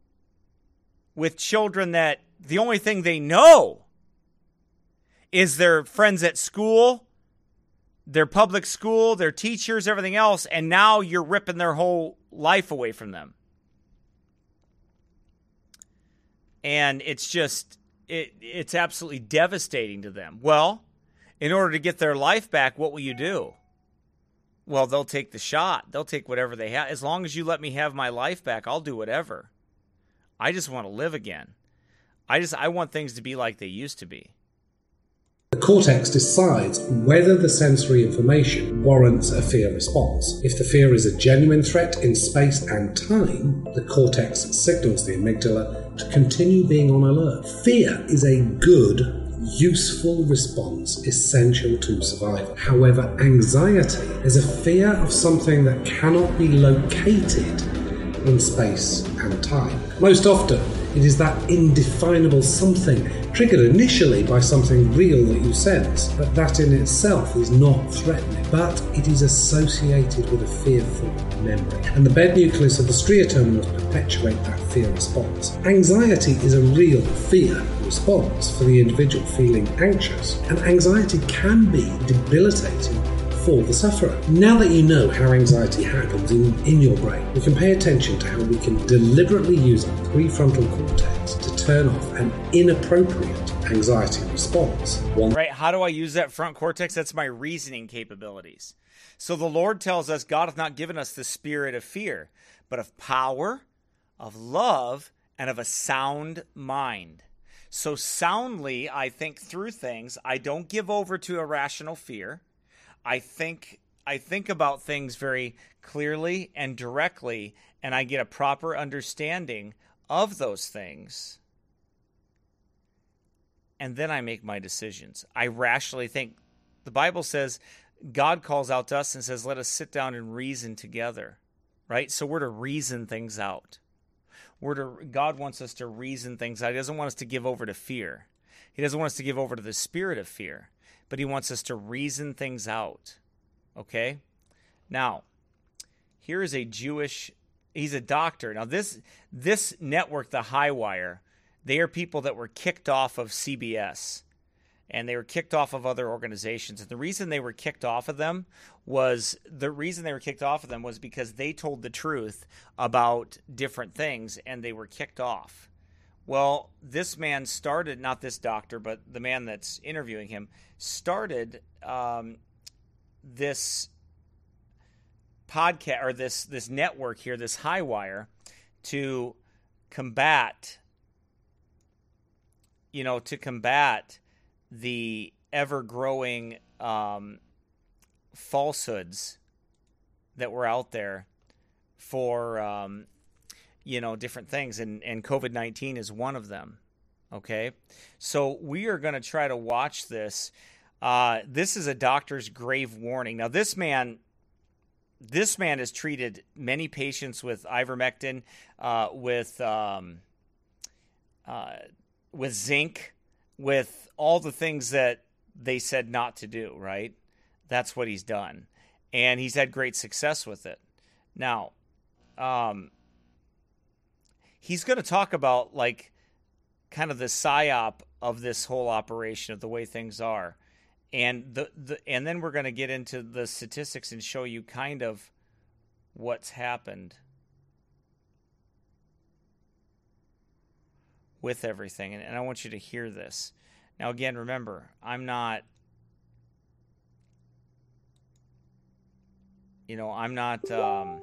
Speaker 3: with children that the only thing they know is their friends at school, their public school, their teachers, everything else, and now you're ripping their whole life away from them. And it's just, it, it's absolutely devastating to them. Well, in order to get their life back, what will you do? Well, they'll take the shot. They'll take whatever they have. As long as you let me have my life back, I'll do whatever. I just want to live again. I just, I want things to be like they used to be.
Speaker 4: The cortex decides whether the sensory information warrants a fear response. If the fear is a genuine threat in space and time, the cortex signals the amygdala to continue being on alert. Fear is a good, useful response essential to survival. However, anxiety is a fear of something that cannot be located in space and time. Most often, it is that indefinable something triggered initially by something real that you sense, but that in itself is not threatening, but it is associated with a fearful memory. And the bed nucleus of the striatum terminals perpetuate that fear response. Anxiety is a real fear response for the individual feeling anxious, and anxiety can be debilitating for the sufferer. Now that you know how anxiety happens in, in your brain, we can pay attention to how we can deliberately use our prefrontal cortex to turn off an inappropriate anxiety response. One
Speaker 3: right, how do I use that front cortex? That's my reasoning capabilities. So the Lord tells us God hath not given us the spirit of fear, but of power, of love, and of a sound mind. So soundly, I think through things. I don't give over to irrational fear. I think I think about things very clearly and directly, and I get a proper understanding of those things. And then I make my decisions. I rationally think. The Bible says God calls out to us and says, let us sit down and reason together, right? So we're to reason things out. We're to, God wants us to reason things out. He doesn't want us to give over to fear. He doesn't want us to give over to the spirit of fear. But he wants us to reason things out, okay? Now, here is a Jewish, he's a doctor. Now, this this network, the Highwire, they are people that were kicked off of C B S, and they were kicked off of other organizations. And the reason they were kicked off of them was, the reason they were kicked off of them was because they told the truth about different things, and they were kicked off. Well, this man started, not this doctor, but the man that's interviewing him, started um, this podcast or this this network here, this Highwire, to combat, you know, to combat the ever-growing um, falsehoods that were out there for, um, you know, different things, and, and COVID nineteen is one of them, okay? So we are going to try to watch this. Uh, this is a doctor's grave warning. Now, this man... This man has treated many patients with ivermectin, uh, with um, uh, with zinc, with all the things that they said not to do, right? That's what he's done. And he's had great success with it. Now, um, he's going to talk about, like, kind of the psyop of this whole operation, of the way things are. And the, the and then we're going to get into the statistics and show you kind of what's happened with everything. And, and I want you to hear this. Now, again, remember, I'm not, you know, I'm not, um,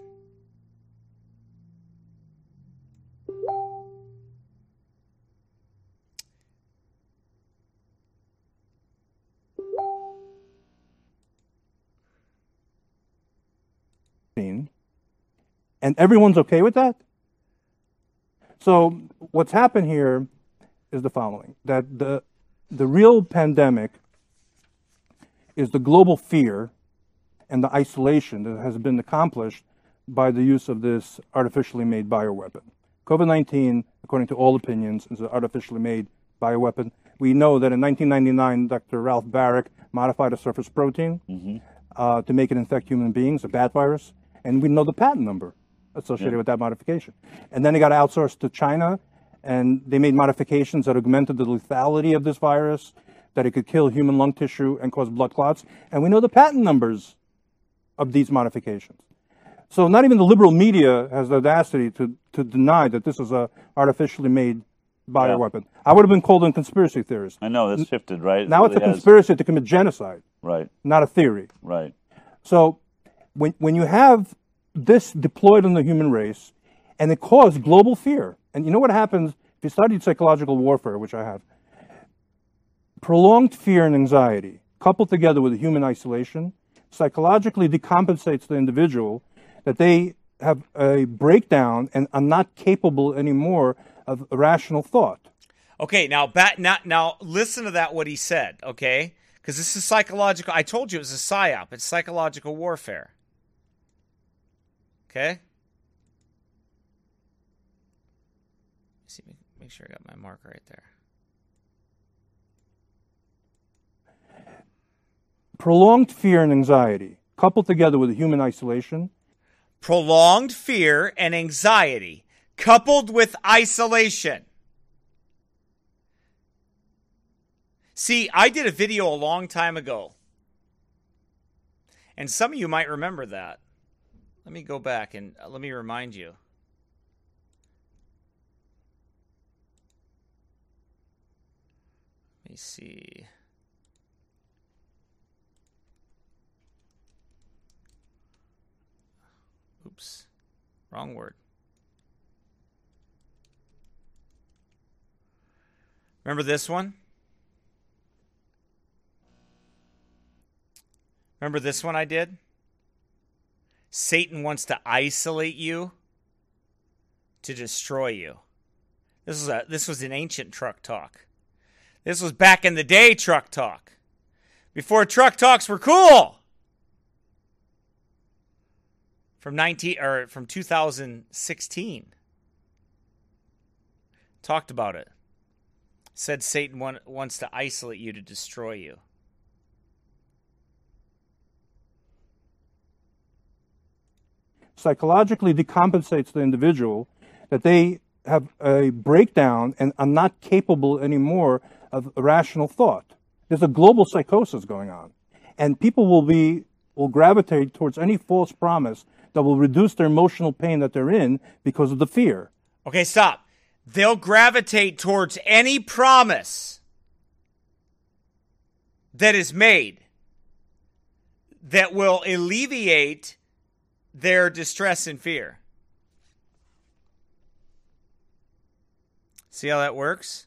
Speaker 5: and everyone's okay with that? So what's happened here is the following, that the the real pandemic is the global fear and the isolation that has been accomplished by the use of this artificially made bioweapon. COVID nineteen, according to all opinions, is an artificially made bioweapon. We know that in nineteen ninety-nine, Doctor Ralph Baric modified a surface protein mm-hmm. uh, to make it infect human beings, a bat virus, and we know the patent number associated yeah. with that modification. And then it got outsourced to China, and they made modifications that augmented the lethality of this virus, that it could kill human lung tissue and cause blood clots. And we know the patent numbers of these modifications. So not even the liberal media has the audacity to, to deny that this is a artificially made bioweapon. Yeah. I would have been called a conspiracy theorist.
Speaker 6: I know, that's shifted, right?
Speaker 5: Now it's a conspiracy to commit genocide.
Speaker 6: Right.
Speaker 5: Not a theory.
Speaker 6: Right.
Speaker 5: So when when you have this deployed on the human race, and it caused global fear. And you know what happens, if you studied psychological warfare, which I have, prolonged fear and anxiety, coupled together with human isolation, psychologically decompensates the individual that they have a breakdown and are not capable anymore of rational thought.
Speaker 3: Okay, now, bat, now, now listen to that, what he said, okay? Because this is psychological. I told you it was a psyop. It's psychological warfare. Okay? See, make sure I got my mark right there.
Speaker 5: Prolonged fear and anxiety, coupled together with human isolation.
Speaker 3: Prolonged fear and anxiety, coupled with isolation. See, I did a video a long time ago, and some of you might remember that. Let me go back and let me remind you. Let me see. Oops, wrong word. Remember this one? Remember this one I did? Satan wants to isolate you to destroy you. This was a this was an ancient truck talk. This was back in the day truck talk. Before truck talks were cool. From nineteen or from two thousand sixteen. Talked about it. Said Satan want, wants to isolate you to destroy you.
Speaker 5: Psychologically decompensates the individual that they have a breakdown and are not capable anymore of rational thought. There's a global psychosis going on, and people will be will gravitate towards any false promise that will reduce their emotional pain that they're in because of the fear.
Speaker 3: Okay, stop. They'll gravitate towards any promise that is made that will alleviate their distress and fear. See how that works?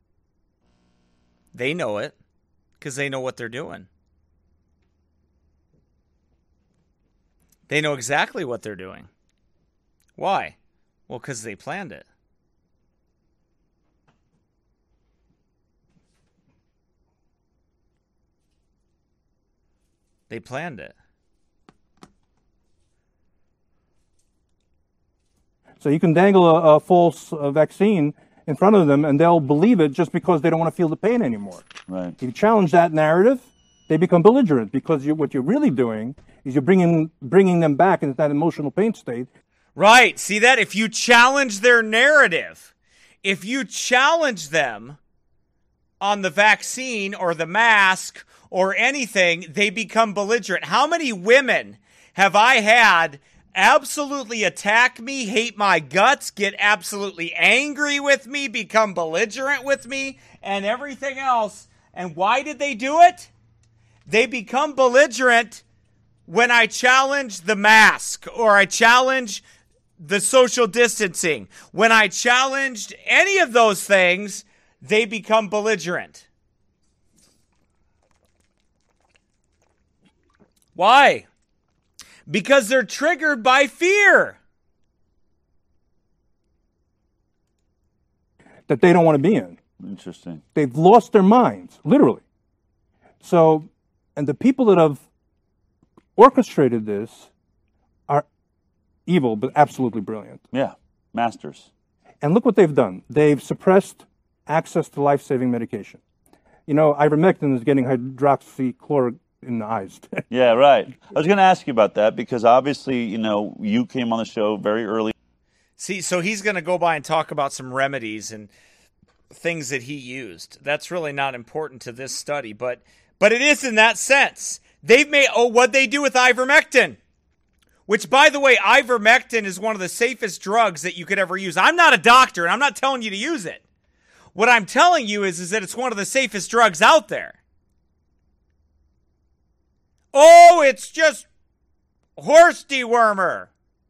Speaker 3: They know it because they know what they're doing. They know exactly what they're doing. Why? Well, because they planned it. They planned it.
Speaker 5: So you can dangle a, a false uh, vaccine in front of them, and they'll believe it just because they don't want to feel the pain anymore.
Speaker 6: Right.
Speaker 5: You challenge that narrative, they become belligerent, because you, what you're really doing is you're bringing bringing them back into that emotional pain state.
Speaker 3: Right. See that? If you challenge their narrative, if you challenge them on the vaccine or the mask or anything, they become belligerent. How many women have I had absolutely attack me, hate my guts, get absolutely angry with me, become belligerent with me, and everything else? And why did they do it? They become belligerent when I challenge the mask or I challenge the social distancing. When I challenged any of those things, they become belligerent. Why? Because they're triggered by fear.
Speaker 5: That they don't want to be in.
Speaker 6: Interesting.
Speaker 5: They've lost their minds, literally. So, and the people that have orchestrated this are evil, but absolutely brilliant.
Speaker 6: Yeah, masters.
Speaker 5: And look what they've done. They've suppressed access to life-saving medication. You know, ivermectin is getting hydroxychloroquine in the eyes.
Speaker 6: Yeah, right. I was going to ask you about that because obviously, you know, you came on the show very early.
Speaker 3: See, so he's going to go by and talk about some remedies and things that he used. That's really not important to this study, but but it is in that sense. They've made, oh, what'd they do with ivermectin? Which, by the way, ivermectin is one of the safest drugs that you could ever use. I'm not a doctor, and I'm not telling you to use it. What I'm telling you is, is that it's one of the safest drugs out there. Oh, it's just horse dewormer.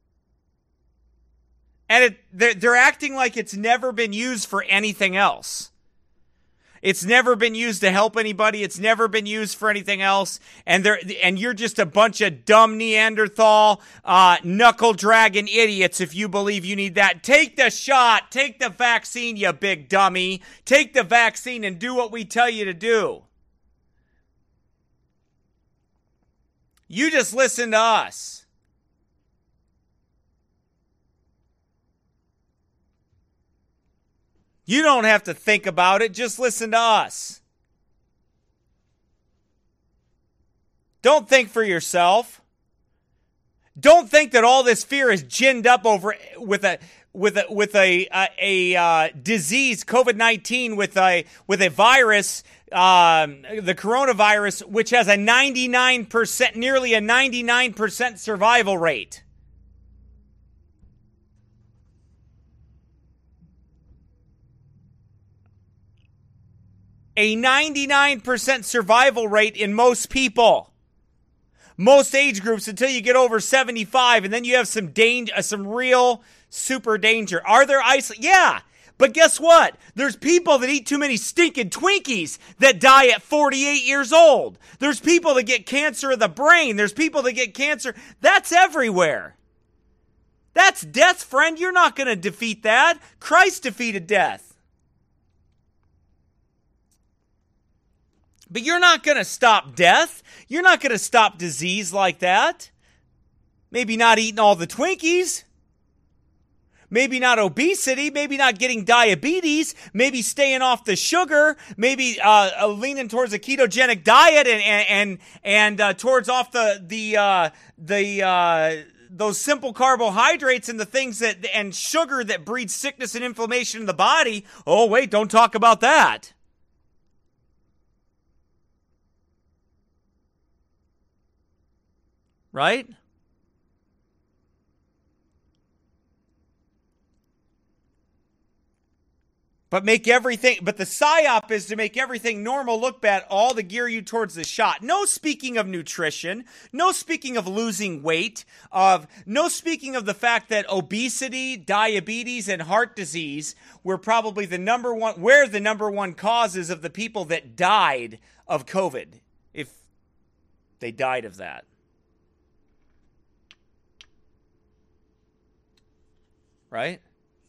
Speaker 3: And it, they're, they're acting like it's never been used for anything else. It's never been used to help anybody. It's never been used for anything else. And they're and you're just a bunch of dumb Neanderthal, uh, knuckle dragging idiots if you believe you need that. Take the shot. Take the vaccine, you big dummy. Take the vaccine and do what we tell you to do. You just listen to us. You don't have to think about it. Just listen to us. Don't think for yourself. Don't think that all this fear is ginned up over with a with a with a a, a uh, disease, COVID nineteen, with a with a virus, um, the coronavirus, which has a ninety-nine percent, nearly a ninety-nine percent survival rate. A ninety-nine percent survival rate in most people. Most age groups until you get over seventy-five, and then you have some danger, uh, some real super danger. Are there ice? Yeah, but guess what? There's people that eat too many stinking Twinkies that die at forty-eight years old. There's people that get cancer of the brain. There's people that get cancer. That's everywhere. That's death, friend. You're not going to defeat that. Christ defeated death. But you're not going to stop death. You're not going to stop disease like that. Maybe not eating all the Twinkies. Maybe not obesity. Maybe not getting diabetes. Maybe staying off the sugar. Maybe uh, leaning towards a ketogenic diet and and and, and uh, towards off the the uh, the uh, those simple carbohydrates and the things that and sugar that breeds sickness and inflammation in the body. Oh wait, don't talk about that. Right? But make everything, but the psyop is to make everything normal look bad, all to gear you towards the shot. No speaking of nutrition, no speaking of losing weight, of no speaking of the fact that obesity, diabetes, and heart disease were probably the number one, where the number one causes of the people that died of COVID, if they died of that. Right?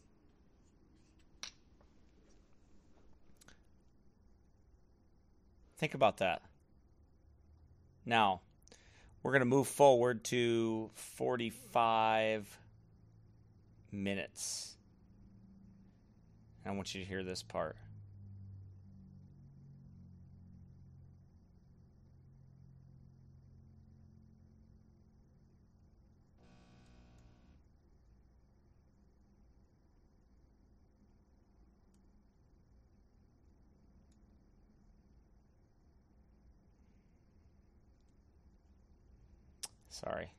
Speaker 3: Think about that. Now, we're going to move forward to forty-five minutes. I want you to hear this part. Sorry.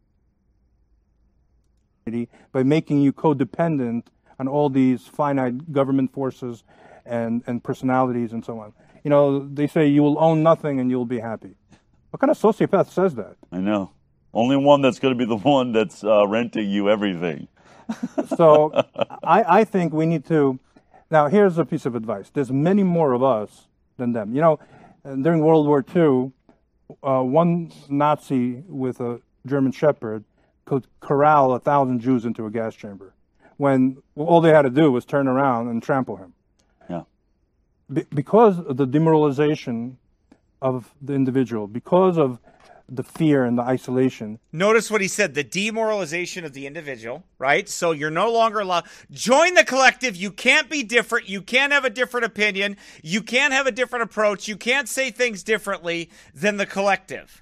Speaker 5: By making you codependent on all these finite government forces and, and personalities and so on. You know, they say you will own nothing and you'll be happy. What kind of sociopath says that?
Speaker 6: I know. Only one that's going to be the one that's uh, renting you everything.
Speaker 5: So I, I think we need to... Now, here's a piece of advice. There's many more of us than them. You know, during World War Two, Uh, one Nazi with a German Shepherd could corral a thousand Jews into a gas chamber when all they had to do was turn around and trample him.
Speaker 6: Yeah.
Speaker 5: Be- because of the demoralization of the individual, because of the fear and the isolation.
Speaker 3: Notice what he said, the demoralization of the individual, right? So you're no longer allowed. Join the collective. You can't be different. You can't have a different opinion. You can't have a different approach. You can't say things differently than the collective.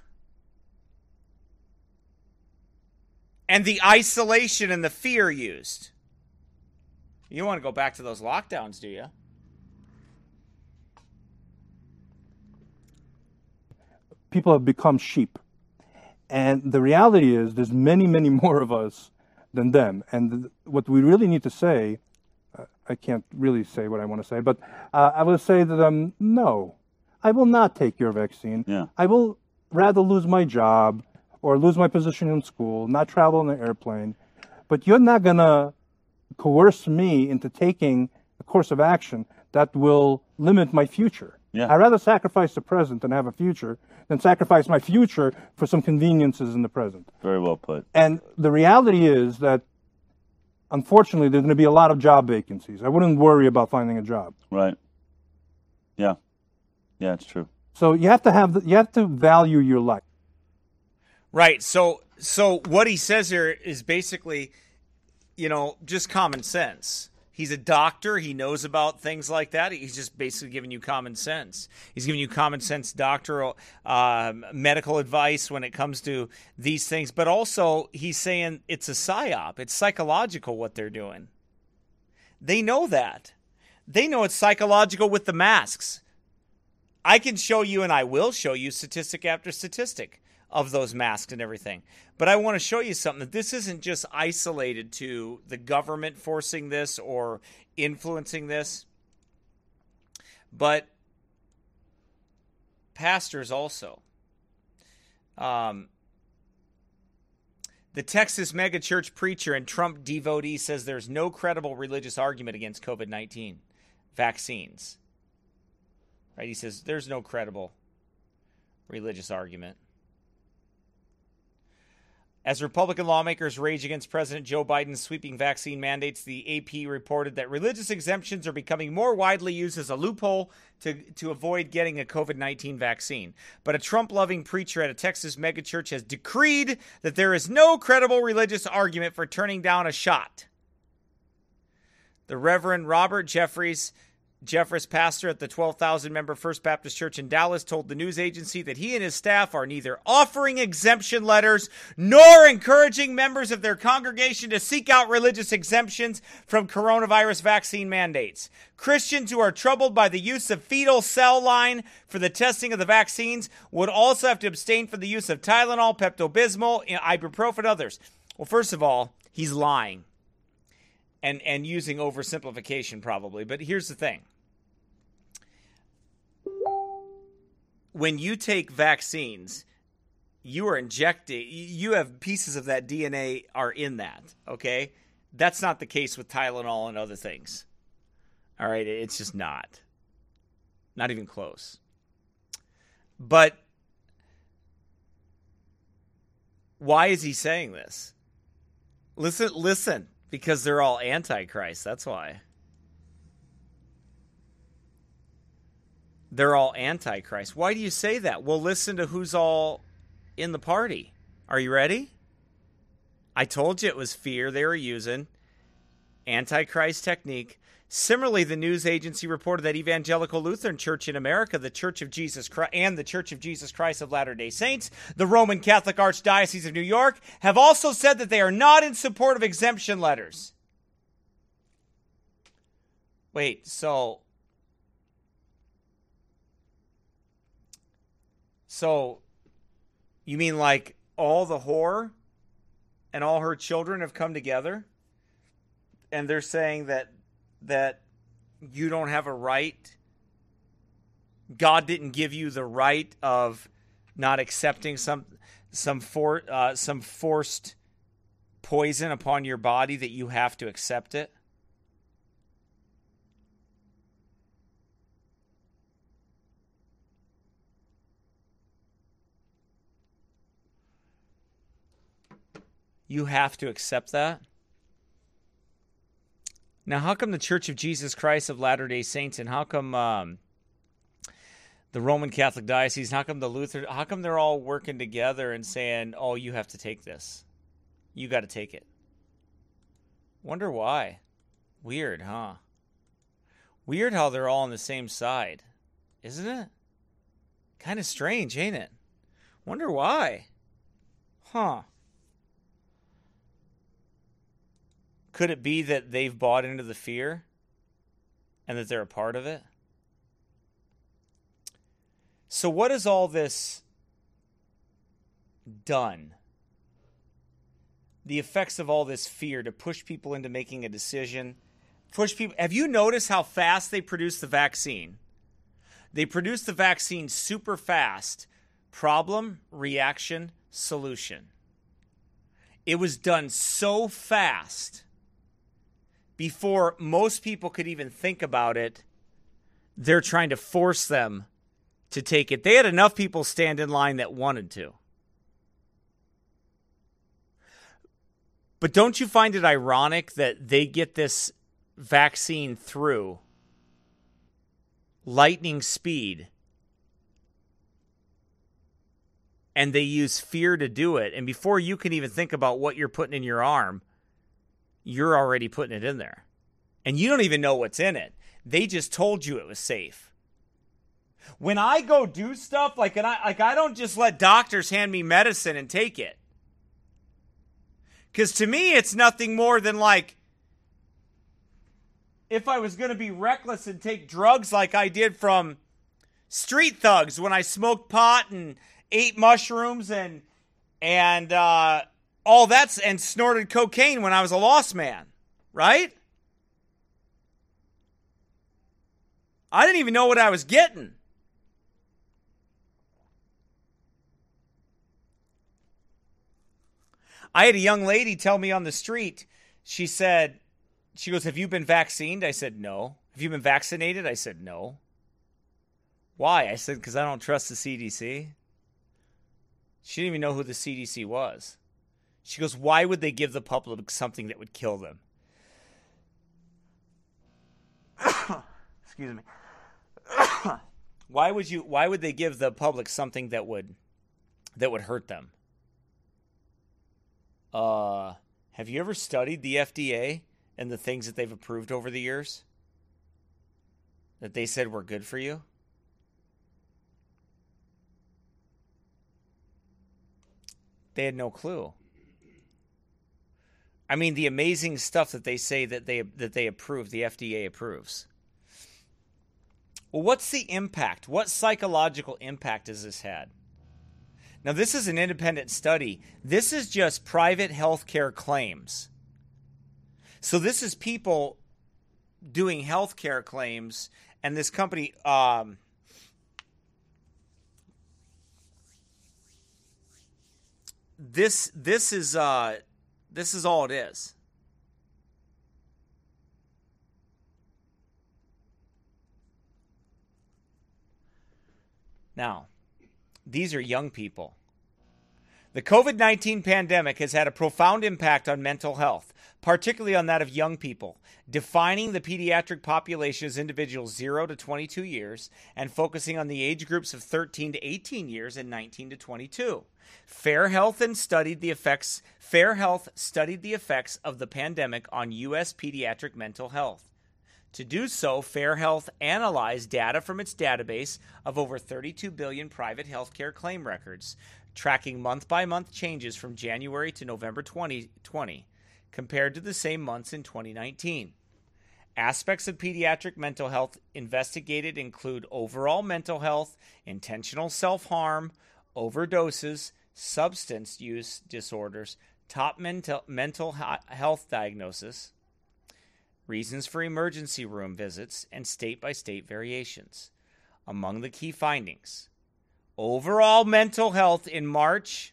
Speaker 3: And the isolation and the fear used. You don't want to go back to those lockdowns, do you?
Speaker 5: People have become sheep. And the reality is there's many, many more of us than them. And th- what we really need to say, uh, I can't really say what I want to say, but uh, I will say to them, no, I will not take your vaccine.
Speaker 6: Yeah.
Speaker 5: I will rather lose my job or lose my position in school, not travel on an airplane. But you're not going to coerce me into taking a course of action that will limit my future.
Speaker 6: Yeah.
Speaker 5: I'd rather sacrifice the present and have a future than sacrifice my future for some conveniences in the present.
Speaker 6: Very well put.
Speaker 5: And the reality is that, unfortunately, there's going to be a lot of job vacancies. I wouldn't worry about finding a job.
Speaker 6: Right. Yeah. Yeah, it's true.
Speaker 5: So you have to have the, you have to value your life.
Speaker 3: Right. So so what he says here is basically, you know, just common sense. He's a doctor. He knows about things like that. He's just basically giving you common sense. He's giving you common sense doctoral uh, medical advice when it comes to these things. But also, he's saying it's a psyop. It's psychological what they're doing. They know that. They know it's psychological with the masks. I can show you, and I will show you, statistic after statistic of those masks and everything. But I want to show you something, that this isn't just isolated to the government forcing this or influencing this, but pastors also. Um, the Texas megachurch preacher and Trump devotee says there's no credible religious argument against COVID nineteen vaccines. Right? He says there's no credible religious argument. As Republican lawmakers rage against President Joe Biden's sweeping vaccine mandates, the A P reported that religious exemptions are becoming more widely used as a loophole to, to avoid getting a COVID nineteen vaccine. But a Trump-loving preacher at a Texas megachurch has decreed that there is no credible religious argument for turning down a shot. The Reverend Robert Jeffries, Jeffress, pastor at the twelve thousand member First Baptist Church in Dallas, told the news agency that he and his staff are neither offering exemption letters nor encouraging members of their congregation to seek out religious exemptions from coronavirus vaccine mandates. Christians who are troubled by the use of fetal cell line for the testing of the vaccines would also have to abstain from the use of Tylenol, Pepto-Bismol, ibuprofen, and others. Well, first of all, he's lying. and, and using oversimplification probably. But here's the thing. When you take vaccines, you are injecting, you have pieces of that D N A are in that, okay? That's not the case with Tylenol and other things. All right, it's just not. Not even close. But why is he saying this? Listen, listen, because they're all antichrist, that's why. They're all antichrist. Why do you say that? Well, listen to who's all in the party. Are you ready? I told you it was fear they were using. Antichrist technique. Similarly, the news agency reported that Evangelical Lutheran Church in America, the Church of Jesus Christ, and the Church of Jesus Christ of Latter-day Saints, the Roman Catholic Archdiocese of New York, have also said that they are not in support of exemption letters. Wait, so... So, you mean like all the whore and all her children have come together? And they're saying that that you don't have a right. God didn't give you the right of not accepting some some for uh, some forced poison upon your body, that you have to accept it. You have to accept that. Now, how come the Church of Jesus Christ of Latter-day Saints, and how come um, the Roman Catholic Diocese, how come the Luther, how come they're all working together and saying, oh, you have to take this. You got to take it. Wonder why. Weird, huh? Weird how they're all on the same side. Isn't it? Kind of strange, ain't it? Wonder why. Huh. Could it be that they've bought into the fear and that they're a part of it? So what has all this done? The effects of all this fear to push people into making a decision. Push people. Have you noticed how fast they produce the vaccine? They produce the vaccine super fast. Problem, reaction, solution. It was done so fast. Before most people could even think about it, they're trying to force them to take it. They had enough people stand in line that wanted to. But don't you find it ironic that they get this vaccine through lightning speed and they use fear to do it? And before you can even think about what you're putting in your arm, you're already putting it in there. And you don't even know what's in it. They just told you it was safe. When I go do stuff, like, and I, like I don't just let doctors hand me medicine and take it. Because to me, it's nothing more than like, if I was going to be reckless and take drugs like I did from street thugs when I smoked pot and ate mushrooms and, and, uh, all that's, and snorted cocaine when I was a lost man, right? I didn't even know what I was getting. I had a young lady tell me on the street, she said, she goes, have you been vaccinated? I said, no. Have you been vaccinated? I said, no. Why? I said, because I don't trust the C D C. She didn't even know who the C D C was. She goes, why would they give the public something that would kill them? Excuse me. Why would you why would they give the public something that would that would hurt them? Uh, have you ever studied the F D A and the things that they've approved over the years? That they said were good for you? They had no clue. I mean, the amazing stuff that they say that they that they approve, the F D A approves. Well, what's the impact? What psychological impact has this had? Now, this is an independent study. This is just private healthcare claims. So this is people doing healthcare claims, and this company, um, this this is uh, this is all it is. Now, these are young people. The covid nineteen pandemic has had a profound impact on mental health, particularly on that of young people, defining the pediatric population as individuals zero to twenty-two years and focusing on the age groups of thirteen to eighteen years and nineteen to twenty-two. Fair Health and studied the effects Fair Health studied the effects of the pandemic on U S pediatric mental health. To do so, Fair Health analyzed data from its database of over thirty-two billion private healthcare claim records, tracking month-by-month changes from January to November twenty twenty, compared to the same months in twenty nineteen. Aspects of pediatric mental health investigated include overall mental health, intentional self-harm, overdoses, substance use disorders, top mental, mental health diagnosis, reasons for emergency room visits, and state-by-state variations. Among the key findings: overall mental health in March,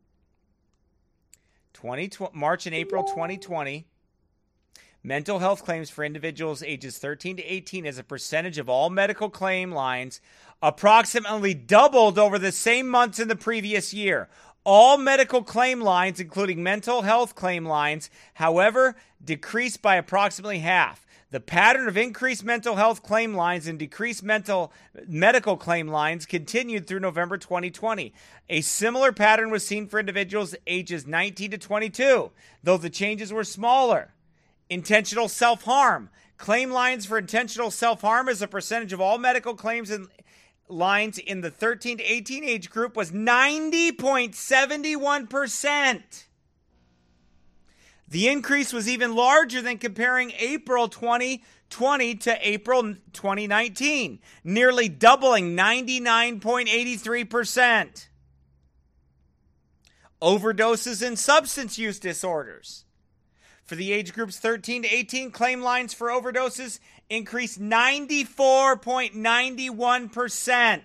Speaker 3: twenty, March and April twenty twenty, mental health claims for individuals ages thirteen to eighteen as a percentage of all medical claim lines approximately doubled over the same months in the previous year. All medical claim lines, including mental health claim lines, however, decreased by approximately half. The pattern of increased mental health claim lines and decreased mental medical claim lines continued through November twenty twenty. A similar pattern was seen for individuals ages nineteen to twenty-two, though the changes were smaller. Intentional self-harm. Claim lines for intentional self-harm as a percentage of all medical claims and lines in the thirteen to eighteen age group was ninety point seven one percent. The increase was even larger than comparing April twenty twenty to April twenty nineteen, nearly doubling ninety-nine point eight three percent. Overdoses and substance use disorders. For the age groups thirteen to eighteen, claim lines for overdoses increased ninety-four point nine one percent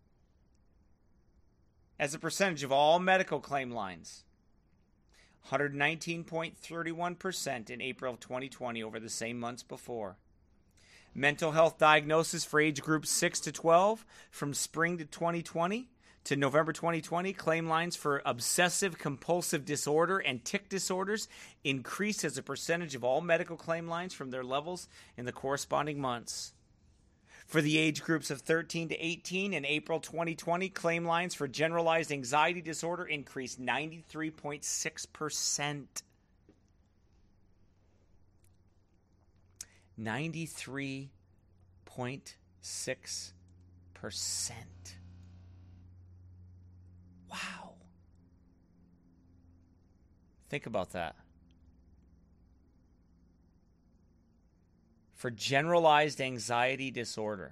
Speaker 3: as a percentage of all medical claim lines. one hundred nineteen point three one percent in April of twenty twenty over the same months before. Mental health diagnosis for age groups six to twelve from spring to twenty twenty to November twenty twenty, claim lines for obsessive compulsive disorder and tic disorders increased as a percentage of all medical claim lines from their levels in the corresponding months. For the age groups of thirteen to eighteen in April twenty twenty, claim lines for generalized anxiety disorder increased ninety-three point six percent. ninety-three point six percent. Wow. Think about that. For generalized anxiety disorder.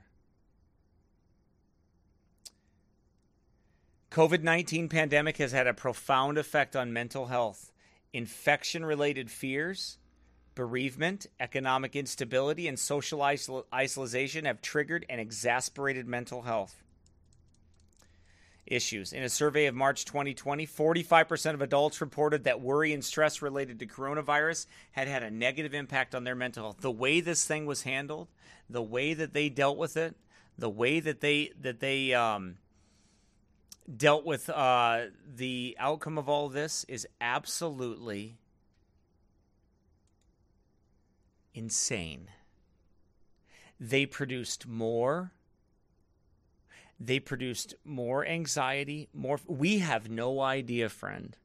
Speaker 3: covid nineteen pandemic has had a profound effect on mental health. Infection-related fears, bereavement, economic instability, and social isol- isolation have triggered and exacerbated mental health issues. In a survey of March twenty twenty, forty-five percent of adults reported that worry and stress related to coronavirus had had a negative impact on their mental health. The way this thing was handled, the way that they dealt with it, the way that they that they um, dealt with uh, the outcome of all of this is absolutely insane. They produced more They produced more anxiety, more. We have no idea, friend,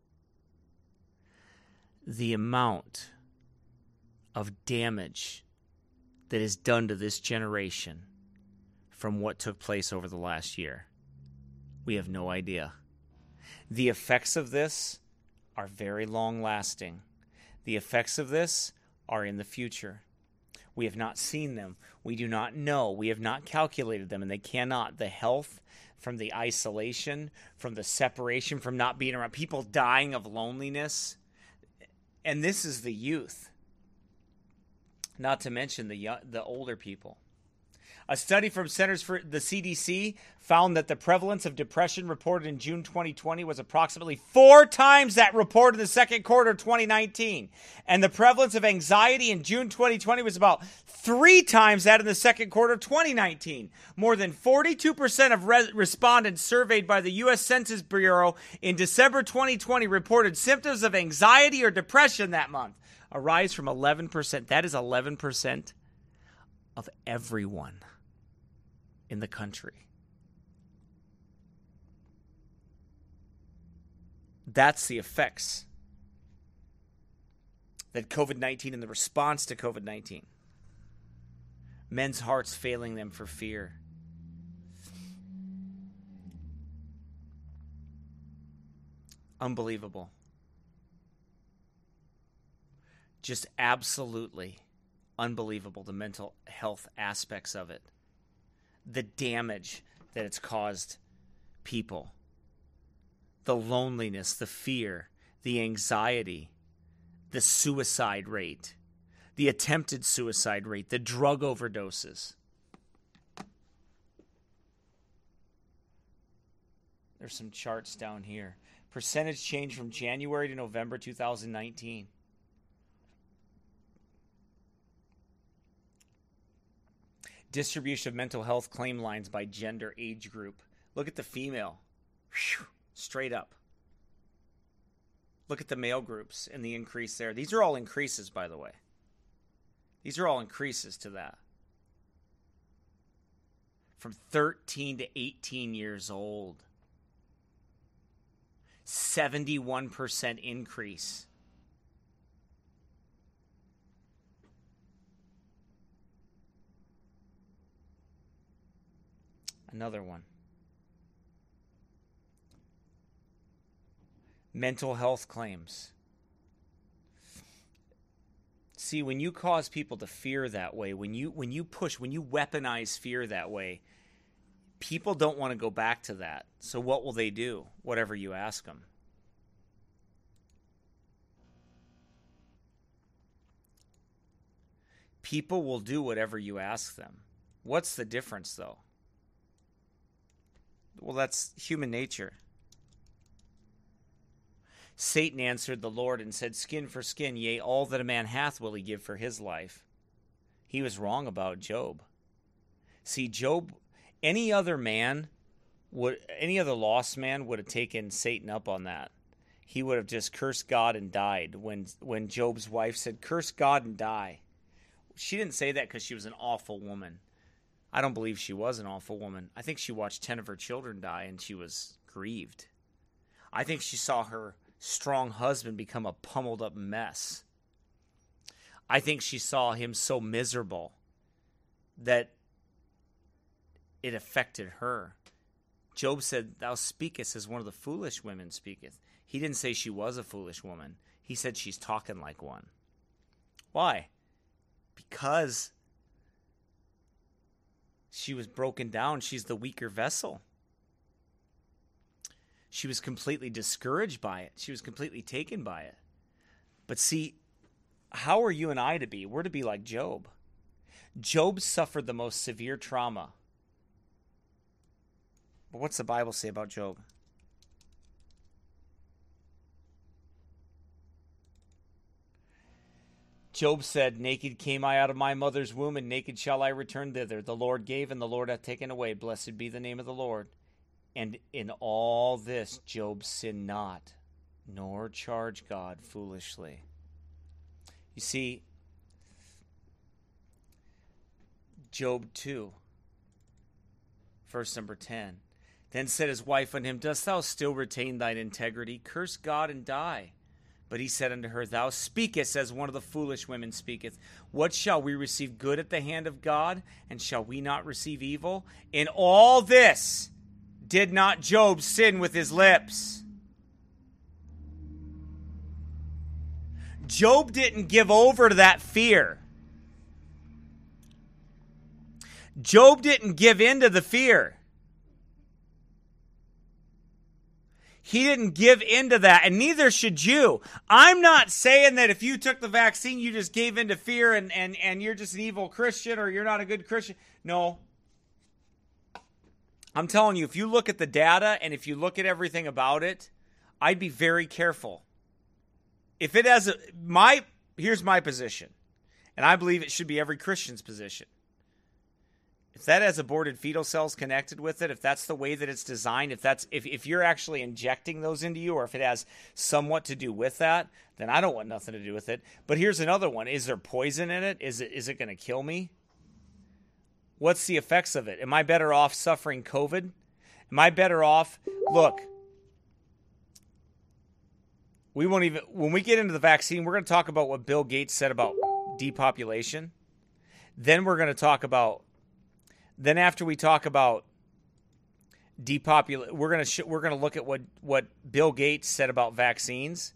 Speaker 3: the amount of damage that is done to this generation from what took place over the last year. We have no idea. The effects of this are very long-lasting. The effects of this are in the future. We have not seen them. We do not know. We have not calculated them, and they cannot. The health from the isolation, from the separation, from not being around, people dying of loneliness. And this is the youth. not to mention the young, the older people. A study from Centers for the C D C found that the prevalence of depression reported in June twenty twenty was approximately four times that reported in the second quarter of twenty nineteen. And the prevalence of anxiety in June twenty twenty was about three times that in the second quarter of twenty nineteen. More than forty-two percent of re- respondents surveyed by the U S Census Bureau in December twenty twenty reported symptoms of anxiety or depression that month, a rise from eleven percent. That is eleven percent of everyone in the country. That's the effects that COVID nineteen and the response to COVID nineteen. Men's hearts failing them for fear. Unbelievable. Just absolutely unbelievable, the mental health aspects of it. The damage that it's caused people. The loneliness, the fear, the anxiety, the suicide rate, the attempted suicide rate, the drug overdoses. There's some charts down here. Percentage change from January to November two thousand nineteen. Distribution of mental health claim lines by gender, age group. Look at the female. Whew, straight up. Look at the male groups and the increase there. These are all increases, by the way. These are all increases to that. From thirteen to eighteen years old. seventy-one percent increase. Another one. Mental health claims. See, when you cause people to fear that way, when you when you push, when you weaponize fear that way, people don't want to go back to that. So what will they do? Whatever you ask them. People will do whatever you ask them. What's the difference, though? Well, that's human nature. Satan answered the Lord and said, skin for skin, yea, all that a man hath will he give for his life. He was wrong about Job. See, Job, any other man, would, any other lost man would have taken Satan up on that. He would have just cursed God and died when, when Job's wife said, curse God and die. She didn't say that because she was an awful woman. I don't believe she was an awful woman. I think she watched ten of her children die and she was grieved. I think she saw her strong husband become a pummeled up mess. I think she saw him so miserable that it affected her. Job said, thou speakest as one of the foolish women speaketh. He didn't say she was a foolish woman. He said she's talking like one. Why? Because she was broken down. She's the weaker vessel. She was completely discouraged by it. She was completely taken by it. But see, how are you and I to be? We're to be like Job. Job suffered the most severe trauma. But what's the Bible say about Job? Job said, naked came I out of my mother's womb, and naked shall I return thither. The Lord gave, and the Lord hath taken away. Blessed be the name of the Lord. And in all this Job sinned not, nor charged God foolishly. You see, Job two, verse number ten. Then said his wife unto him, dost thou still retain thine integrity? Curse God and die. But he said unto her, thou speakest as one of the foolish women speaketh. What shall we receive good at the hand of God? And shall we not receive evil? In all this did not Job sin with his lips. Job didn't give over to that fear. Job didn't give in to the fear. He didn't give into that, and neither should you. I'm not saying that if you took the vaccine, you just gave into fear and, and, and you're just an evil Christian or you're not a good Christian. No. I'm telling you, if you look at the data and if you look at everything about it, I'd be very careful. If it has a, my, here's my position, and I believe it should be every Christian's position. If that has aborted fetal cells connected with it, if that's the way that it's designed, if that's if, if you're actually injecting those into you, or if it has somewhat to do with that, then I don't want nothing to do with it. But here's another one. Is there poison in it? Is it is it going to kill me? What's the effects of it? Am I better off suffering COVID? Am I better off? Look, we won't even, when we get into the vaccine, we're going to talk about what Bill Gates said about depopulation. Then we're going to talk about Then after we talk about depopulate, we're gonna sh- we're gonna look at what, what Bill Gates said about vaccines,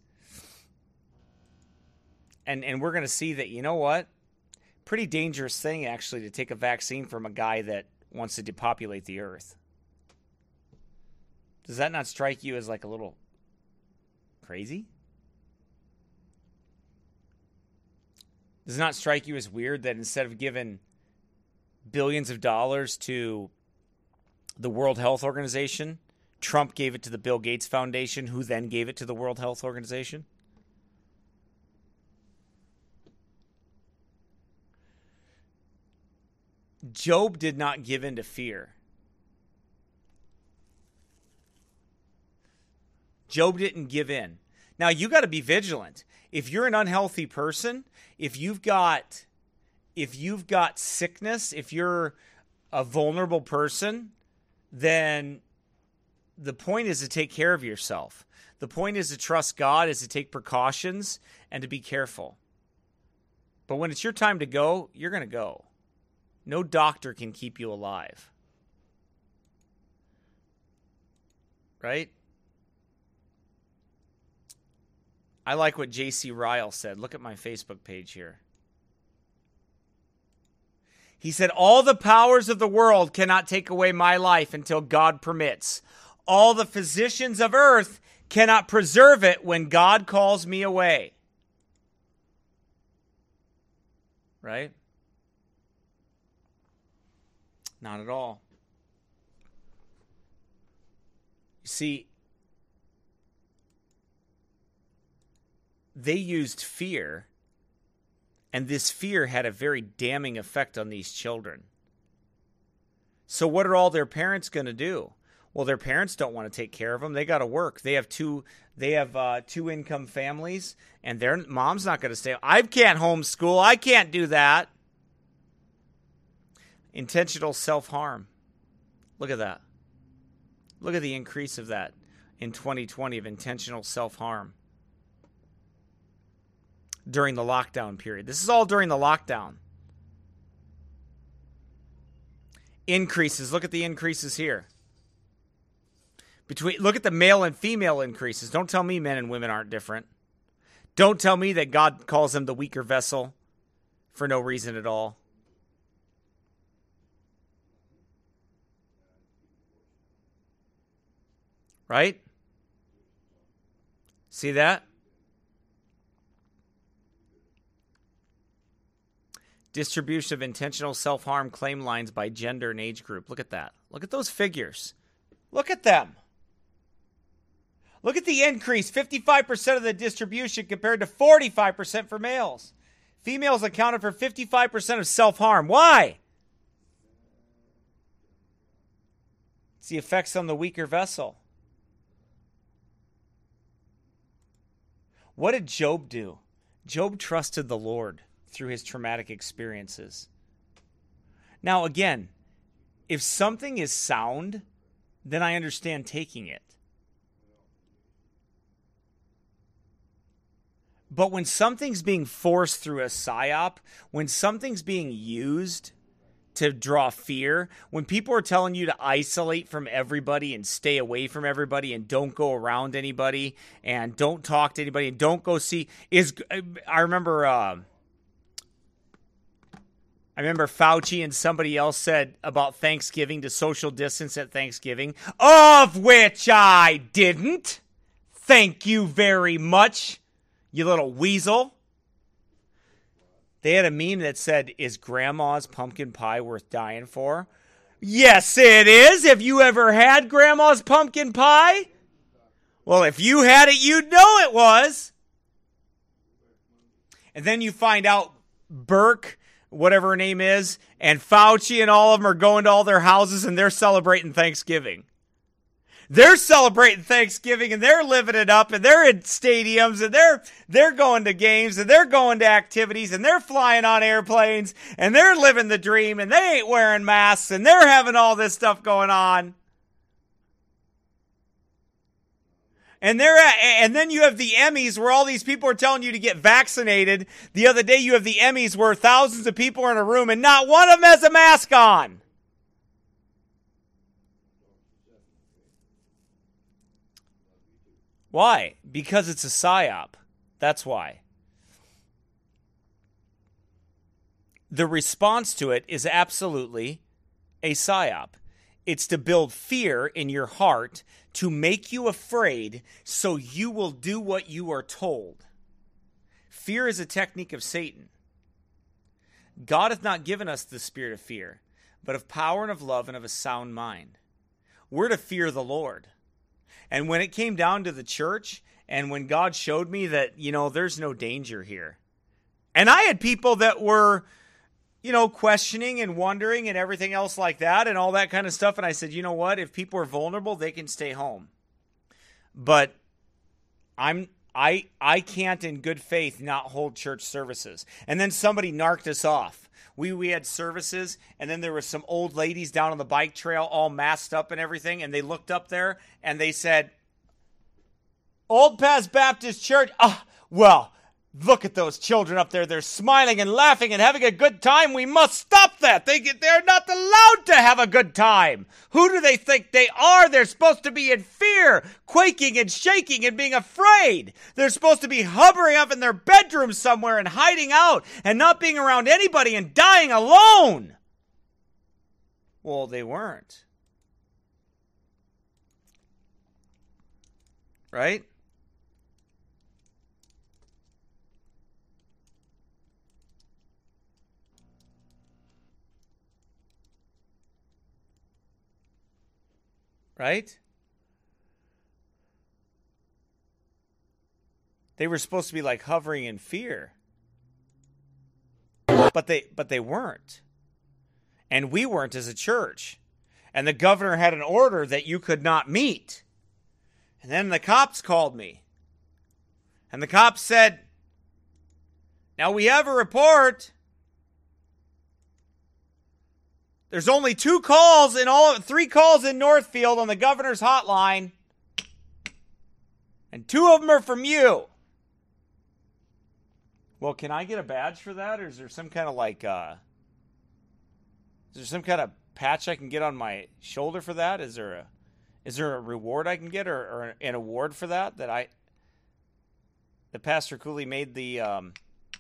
Speaker 3: and and we're gonna see that, you know what, pretty dangerous thing actually to take a vaccine from a guy that wants to depopulate the earth. Does that not strike you as like a little crazy? Does it not strike you as weird that instead of giving billions of dollars to the World Health Organization, Trump gave it to the Bill Gates Foundation, who then gave it to the World Health Organization? Job did not give in to fear. Job didn't give in. Now, you got to be vigilant. If you're an unhealthy person, if you've got if you've got sickness, if you're a vulnerable person, then the point is to take care of yourself. The point is to trust God, is to take precautions and to be careful. But when it's your time to go, you're going to go. No doctor can keep you alive. Right? I like what J C Ryle said. Look at my Facebook page here. He said, all the powers of the world cannot take away my life until God permits. All the physicians of earth cannot preserve it when God calls me away. Right? Not at all. You see, they used fear, and this fear had a very damning effect on these children. So what are all their parents going to do? Well, their parents don't want to take care of them. They got to work. They have two they have uh, two income families, and their mom's not going to stay. I can't homeschool. I can't do that. Intentional self-harm. Look at that. Look at the increase of that in twenty twenty of intentional self-harm during the lockdown period. This is all during the lockdown. Increases. Look at the increases here. Between, look at the male and female increases. Don't tell me men and women aren't different. Don't tell me that God calls them the weaker vessel for no reason at all. Right? See that? Distribution of intentional self-harm claim lines by gender and age group. Look at that. Look at those figures. Look at them. Look at the increase. fifty-five percent of the distribution compared to forty-five percent for males. Females accounted for fifty-five percent of self-harm. Why? It's the effects on the weaker vessel. What did Job do? Job trusted the Lord through his traumatic experiences. Now, again, if something is sound, then I understand taking it. But when something's being forced through a psyop, when something's being used to draw fear, when people are telling you to isolate from everybody and stay away from everybody and don't go around anybody and don't talk to anybody and don't go see, is I remember uh, I remember Fauci and somebody else said about Thanksgiving to social distance at Thanksgiving, of which I didn't. Thank you very much, you little weasel. They had a meme that said, is Grandma's pumpkin pie worth dying for? Yes, it is. Have you ever had Grandma's pumpkin pie? Well, if you had it, you'd know it was. And then you find out Burke, whatever her name is, and Fauci and all of them are going to all their houses and they're celebrating Thanksgiving. They're celebrating Thanksgiving and they're living it up and they're in stadiums and they're they're going to games and they're going to activities and they're flying on airplanes and they're living the dream and they ain't wearing masks and they're having all this stuff going on. And they're at, and then you have the Emmys where all these people are telling you to get vaccinated. The other day you have the Emmys where thousands of people are in a room and not one of them has a mask on. Why? Because it's a psyop. That's why. The response to it is absolutely a psyop. It's to build fear in your heart, to make you afraid so you will do what you are told. Fear is a technique of Satan. God hath not given us the spirit of fear, but of power and of love and of a sound mind. We're to fear the Lord. And when it came down to the church, and when God showed me that, you know, there's no danger here. And I had people that were, you know, questioning and wondering and everything else like that and all that kind of stuff. And I said, you know what? If people are vulnerable, they can stay home. But I'm I I can't in good faith not hold church services. And then somebody narked us off. We we had services, and then there were some old ladies down on the bike trail all masked up and everything, and they looked up there, and they said, Old Paths Baptist Church, ah, well, look at those children up there. They're smiling and laughing and having a good time. We must stop that. They, they're not allowed to have a good time. Who do they think they are? They're supposed to be in fear, quaking and shaking and being afraid. They're supposed to be hovering up in their bedroom somewhere and hiding out and not being around anybody and dying alone. Well, they weren't. Right? Right? They were supposed to be like hovering in fear. But they but they weren't. And we weren't as a church. And the governor had an order that you could not meet. And then the cops called me. And the cops said, now we have a report. There's only two calls in all, three calls in Northfield on the governor's hotline. And two of them are from you. Well, can I get a badge for that? Or is there some kind of like, uh, is there some kind of patch I can get on my shoulder for that? Is there a, is there a reward I can get or, or an award for that? That I, that Pastor Cooley made the, um,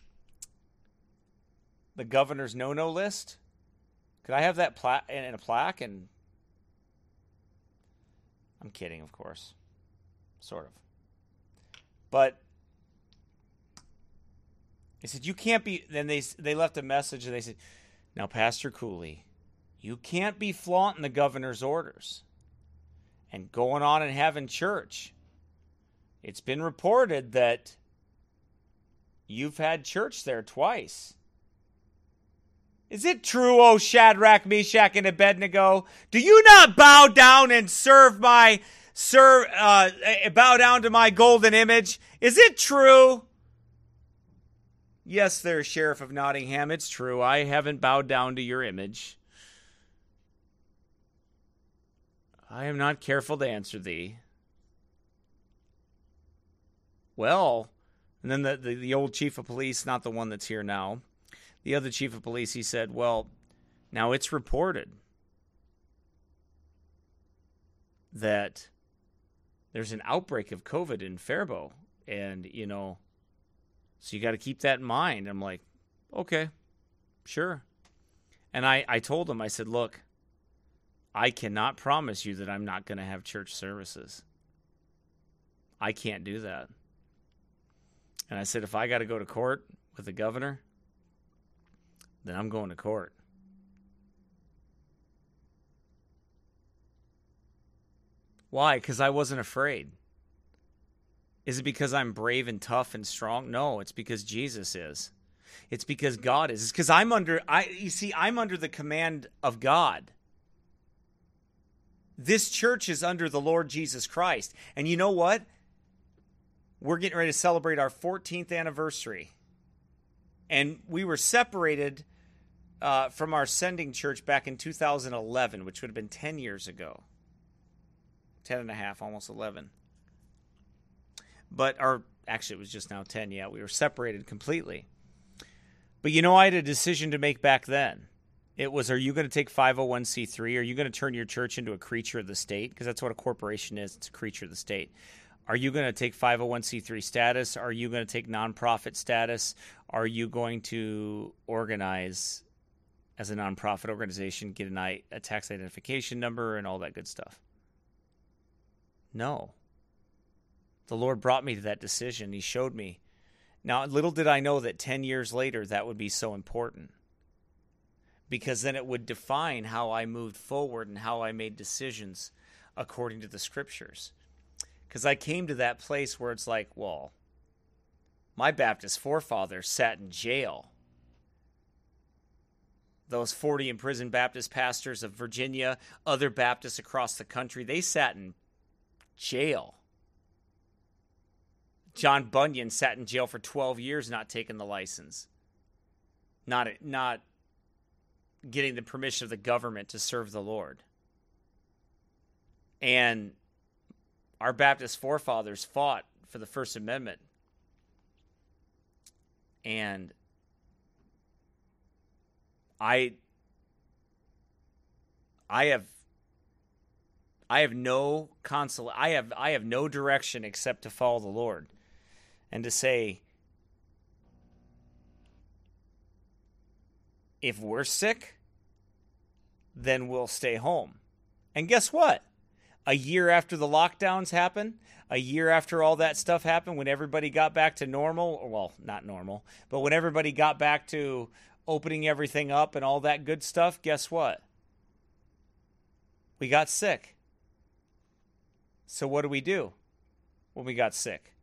Speaker 3: the governor's no-no list? Could I have that pla- in a plaque? And I'm kidding, of course. Sort of. But they said, you can't be... Then they they left a message and they said, now, Pastor Cooley, you can't be flaunting the governor's orders and going on and having church. It's been reported that you've had church there twice. Is it true, O Shadrach, Meshach, and Abednego? Do you not bow down and serve my, serve, uh, bow down to my golden image? Is it true? Yes, there, Sheriff of Nottingham, it's true. I haven't bowed down to your image. I am not careful to answer thee. Well, and then the, the, the old chief of police, not the one that's here now, the other chief of police, he said, well, now it's reported that there's an outbreak of COVID in Faribault. And, you know, so you got to keep that in mind. I'm like, okay, sure. And I, I told him, I said, look, I cannot promise you that I'm not going to have church services. I can't do that. And I said, if I got to go to court with the governor, then I'm going to court. Why? Because I wasn't afraid. Is it because I'm brave and tough and strong? No, it's because Jesus is. It's because God is. It's because I'm under, I, you see, I'm under the command of God. This church is under the Lord Jesus Christ. And you know what? We're getting ready to celebrate our fourteenth anniversary. And we were separated uh, from our sending church back in two thousand eleven, which would have been ten years ago. ten and a half, almost eleven. But, or actually it was just now ten, yeah. We were separated completely. But you know, I had a decision to make back then. It was, are you going to take five oh one c three? Are you going to turn your church into a creature of the state? Because that's what a corporation is. It's a creature of the state. Are you going to take five oh one c three status? Are you going to take nonprofit status? Are you going to organize as a nonprofit organization, get an I, a tax identification number and all that good stuff? No. The Lord brought me to that decision. He showed me. Now, little did I know that ten years later that would be so important. Because then it would define how I moved forward and how I made decisions according to the scriptures. Because I came to that place where it's like, well, my Baptist forefathers sat in jail. Those forty imprisoned Baptist pastors of Virginia, other Baptists across the country, they sat in jail. John Bunyan sat in jail for twelve years not taking the license. Not, not getting the permission of the government to serve the Lord. And our Baptist forefathers fought for the First Amendment. And I I have I have no consol I have I have no direction except to follow the Lord and to say, if we're sick, then we'll stay home. And guess what? A year after the lockdowns happened, a year after all that stuff happened, when everybody got back to normal, or well, not normal, but when everybody got back to opening everything up and all that good stuff, guess what? We got sick. So what do we do when we got sick?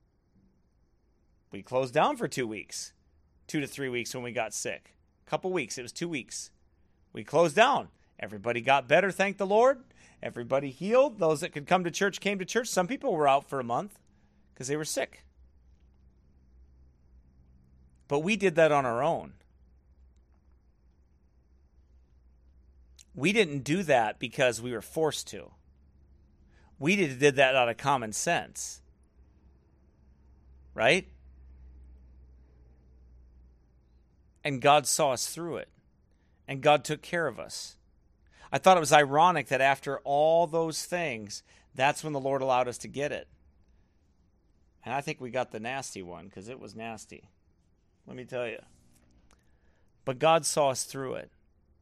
Speaker 3: We closed down for two weeks, two to three weeks when we got sick. A couple weeks, it was two weeks. We closed down. Everybody got better, thank the Lord. Everybody healed. Those that could come to church came to church. Some people were out for a month because they were sick. But we did that on our own. We didn't do that because we were forced to. We did, did that out of common sense. Right? And God saw us through it. And God took care of us. I thought it was ironic that after all those things, that's when the Lord allowed us to get it. And I think we got the nasty one because it was nasty. Let me tell you. But God saw us through it.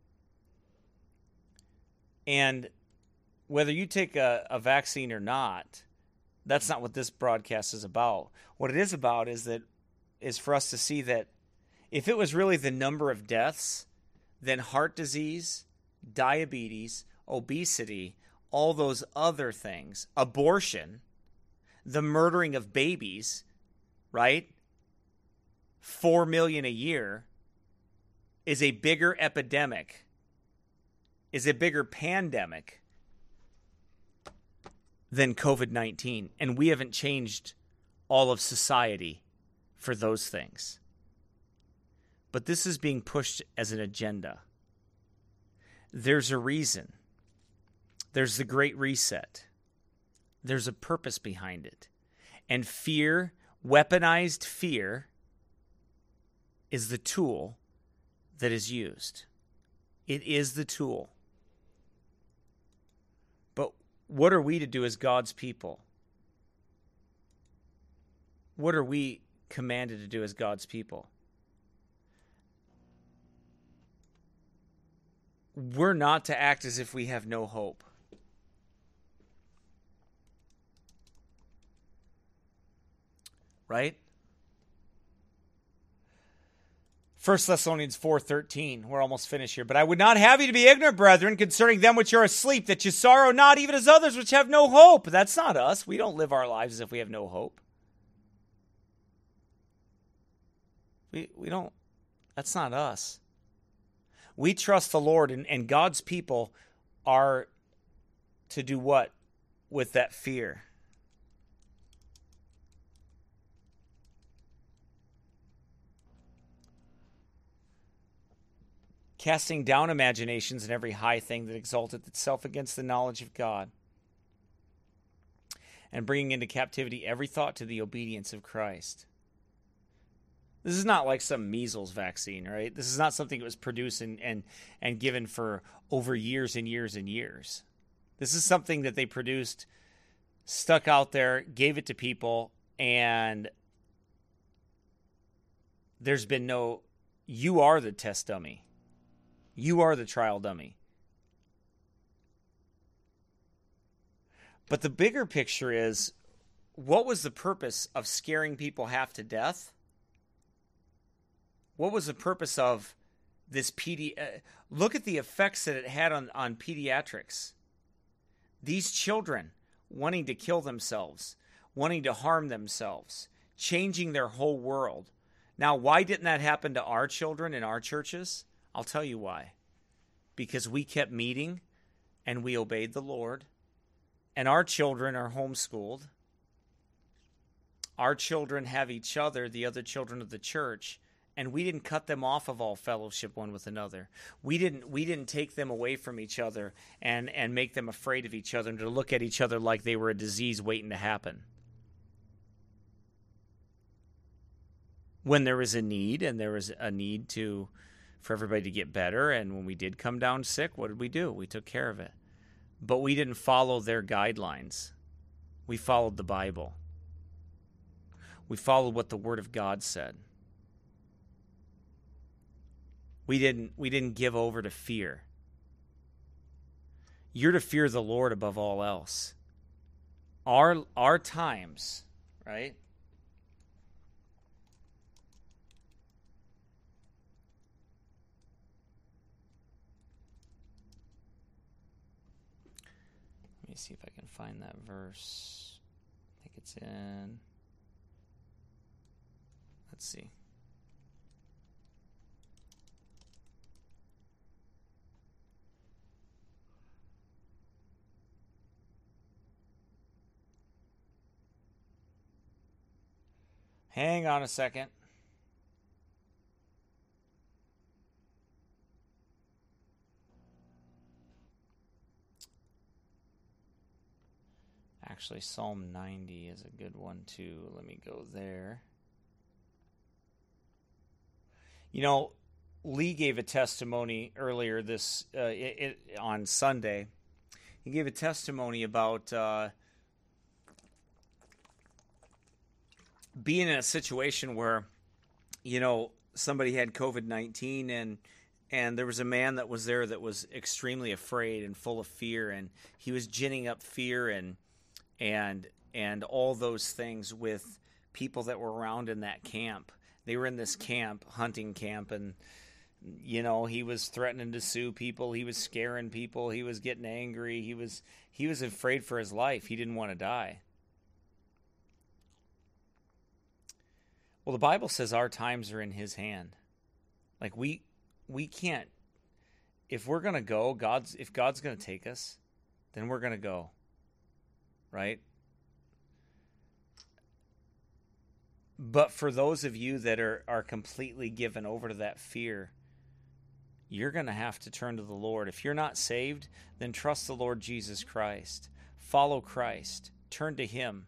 Speaker 3: And whether you take a, a vaccine or not, that's not what this broadcast is about. What it is about is that is for us to see that if it was really the number of deaths, then heart disease, diabetes, obesity, all those other things, abortion, the murdering of babies, right? Four million a year is a bigger epidemic, is a bigger pandemic than covid nineteen. And we haven't changed all of society for those things. But this is being pushed as an agenda. There's a reason. There's the Great Reset. There's a purpose behind it. And fear, weaponized fear, is the tool that is used. It is the tool. But what are we to do as God's people? What are we commanded to do as God's people? We're not to act as if we have no hope. right? First Thessalonians four thirteen. We're almost finished here. But I would not have you to be ignorant, brethren, concerning them which are asleep, that you sorrow not, even as others which have no hope. That's not us. We don't live our lives as if we have no hope. We we don't. That's not us. We trust the Lord, and, and God's people are to do what with that fear? Casting down imaginations and every high thing that exalteth itself against the knowledge of God, and bringing into captivity every thought to the obedience of Christ. This is not like some measles vaccine, right? This is not something that was produced and, and, and given for over years and years and years. This is something that they produced, stuck out there, gave it to people, and there's been no, you are the test dummy. You are the trial dummy. But the bigger picture is, what was the purpose of scaring people half to death? What was the purpose of this pedi- uh, look at the effects that it had on, on pediatrics. These children wanting to kill themselves, wanting to harm themselves, changing their whole world. Now, why didn't that happen to our children in our churches? I'll tell you why. Because we kept meeting and we obeyed the Lord, and our children are homeschooled. Our children have each other, the other children of the church, and we didn't cut them off of all fellowship one with another. We didn't we didn't take them away from each other and, and make them afraid of each other and to look at each other like they were a disease waiting to happen. When there was a need, and there was a need to for everybody to get better, and when we did come down sick, what did we do? We took care of it. But we didn't follow their guidelines. We followed the Bible. We followed what the Word of God said. We didn't we didn't give over to fear. You're to fear the Lord above all else. Our our times, right? Let me see if I can find that verse. I think it's in, let's see. Hang on a second. Actually, Psalm ninety is a good one too. Let me go there. You know, Lee gave a testimony earlier this uh, it, it, on Sunday. He gave a testimony about uh, being in a situation where, you know, somebody had covid nineteen and and there was a man that was there that was extremely afraid and full of fear, and he was ginning up fear and and and all those things with people that were around in that camp. They were in this camp, hunting camp, and you know, he was threatening to sue people, he was scaring people, he was getting angry, he was he was afraid for his life. He didn't want to die. Well, the Bible says our times are in his hand. Like we we can't, if we're going to go, God's if God's going to take us, then we're going to go. Right? But for those of you that are, are completely given over to that fear, you're going to have to turn to the Lord. If you're not saved, then trust the Lord Jesus Christ. Follow Christ. Turn to Him.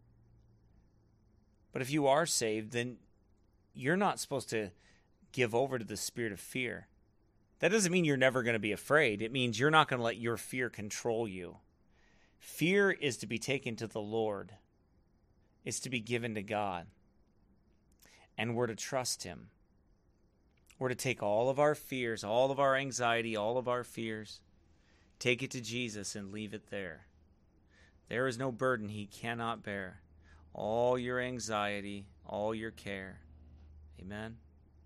Speaker 3: But if you are saved, then you're not supposed to give over to the spirit of fear. That doesn't mean you're never going to be afraid. It means you're not going to let your fear control you. Fear is to be taken to the Lord. It's to be given to God. And we're to trust Him. We're to take all of our fears, all of our anxiety, all of our fears, take it to Jesus and leave it there. There is no burden He cannot bear. all your anxiety, all your care. Amen.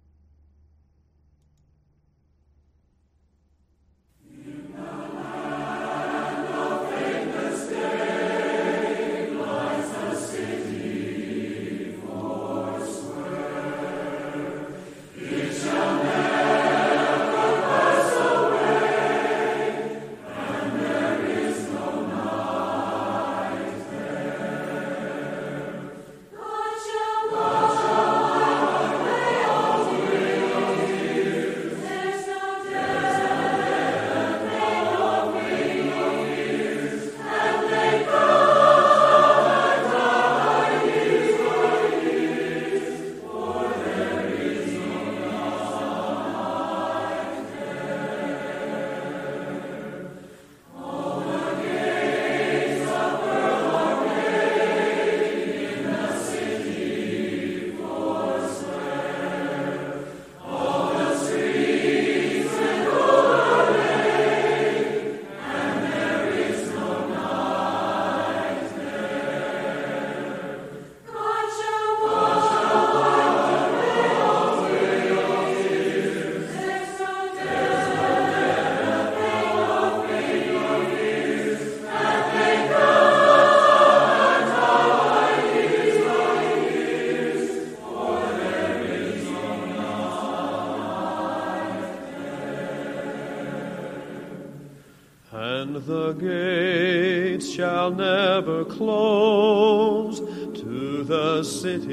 Speaker 2: And the gates shall never close to the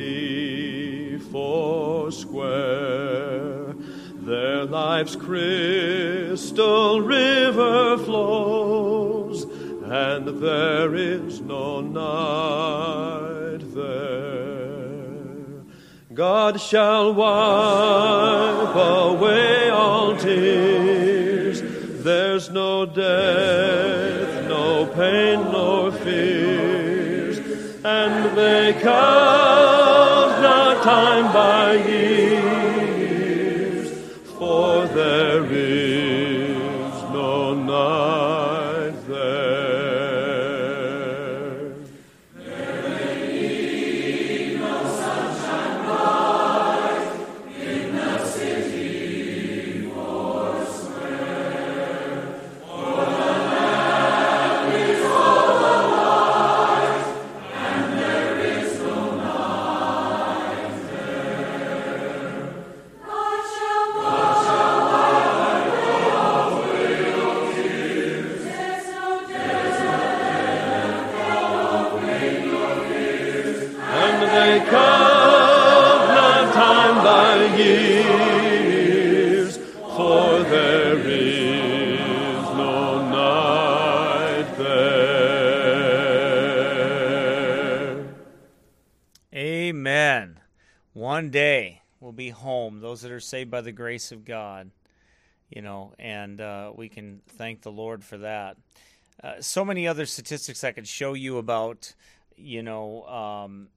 Speaker 2: city foursquare. Their life's crystal river flows, and there is no night there. God shall wipe away all tears. There's no death, no pain, nor fears, and they count not time by years, for there is no night there. They come not time by years, for there is no night there.
Speaker 3: Amen. One day we'll be home, those that are saved by the grace of God, you know, and uh, we can thank the Lord for that. Uh, so many other statistics I could show you about, you know, um,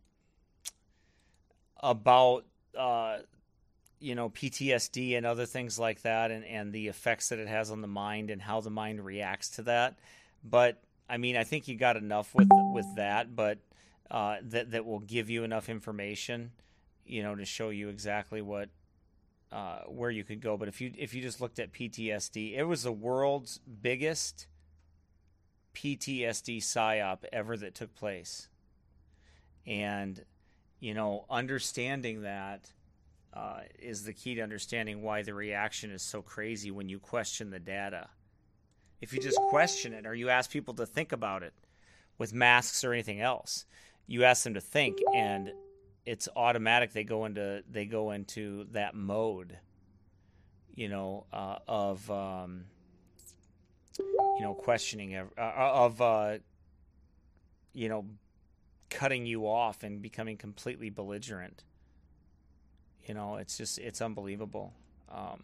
Speaker 3: about, uh, you know, P T S D and other things like that, and, and the effects that it has on the mind and how the mind reacts to that. But, I mean, I think you got enough with with that, but uh, that, that will give you enough information, you know, to show you exactly what, uh, where you could go. But if you, if you just looked at P T S D, it was the world's biggest P T S D psyop ever that took place. And you know, understanding that uh, is the key to understanding why the reaction is so crazy when you question the data. If you just question it, or you ask people to think about it with masks or anything else, you ask them to think, and it's automatic. They go into they go into that mode, you know, uh, of um, you know questioning uh, of uh, you know. cutting you off and becoming completely belligerent. You know, it's just, it's unbelievable. Um,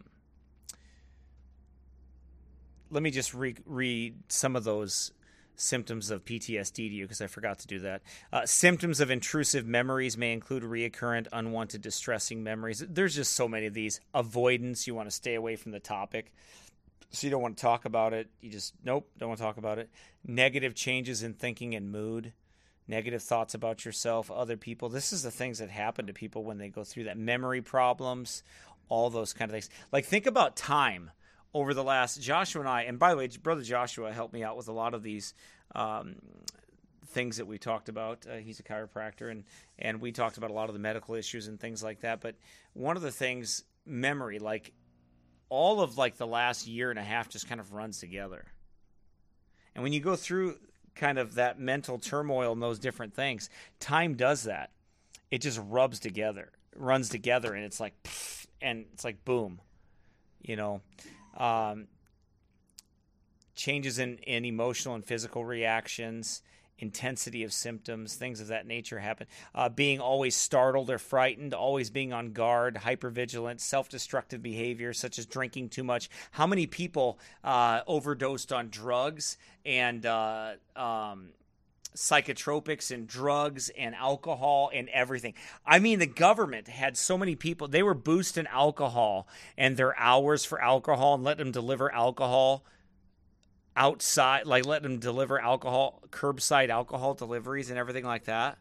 Speaker 3: let me just re- read some of those symptoms of P T S D to you, because I forgot to do that. Uh, symptoms of intrusive memories may include recurrent, unwanted, distressing memories. There's just so many of these. Avoidance, you want to stay away from the topic, so you don't want to talk about it. You just, nope, don't want to talk about it. Negative changes in thinking and mood. negative thoughts about yourself, other people. This is the things that happen to people when they go through that. Memory problems, all those kind of things. Like, think about time over the last, Joshua and I, and by the way, Brother Joshua helped me out with a lot of these um, things that we talked about. Uh, he's a chiropractor, and, and we talked about a lot of the medical issues and things like that. But one of the things, memory, like all of like the last year and a half just kind of runs together. And when you go through kind of that mental turmoil and those different things, time does that. It just rubs together, runs together, and it's like, pff, and it's like boom, you know. Um, changes in, in emotional and physical reactions, intensity of symptoms, things of that nature happen. Uh, being always startled or frightened, always being on guard, hypervigilant, self-destructive behavior such as drinking too much. How many people uh, overdosed on drugs and uh, um, psychotropics and drugs and alcohol and everything? I mean, the government had so many people. They were boosting alcohol and their hours for alcohol and letting them deliver alcohol outside, like let them deliver alcohol, curbside alcohol deliveries and everything like that.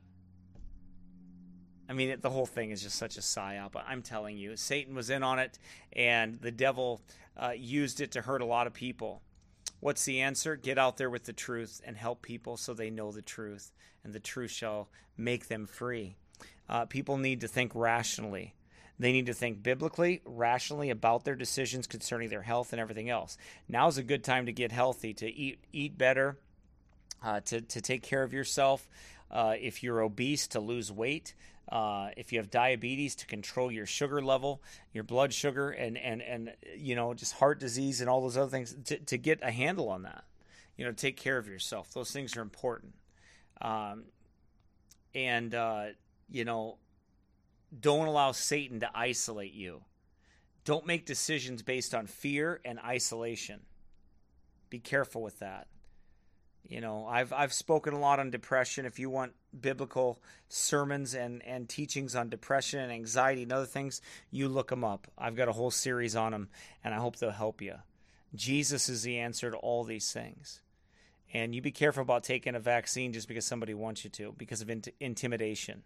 Speaker 3: I mean, it, the whole thing is just such a psyop. I'm telling you, Satan was in on it, and the devil uh, used it to hurt a lot of people. What's the answer? Get out there with the truth and help people so they know the truth, and the truth shall make them free. Uh, people need to think rationally. They need to think biblically, rationally about their decisions concerning their health and everything else. Now's a good time to get healthy, to eat eat better, uh, to, to take care of yourself. Uh, if you're obese, to lose weight. Uh, if you have diabetes, to control your sugar level, your blood sugar, and, and, and you know, just heart disease and all those other things, to, to get a handle on that. You know, take care of yourself. Those things are important. Um, and, uh, you know, don't allow Satan to isolate you. Don't make decisions based on fear and isolation. Be careful with that. You know, I've I've spoken a lot on depression. If you want biblical sermons and, and teachings on depression and anxiety and other things, you look them up. I've got a whole series on them, and I hope they'll help you. Jesus is the answer to all these things. And you be careful about taking a vaccine just because somebody wants you to, because of int- intimidation.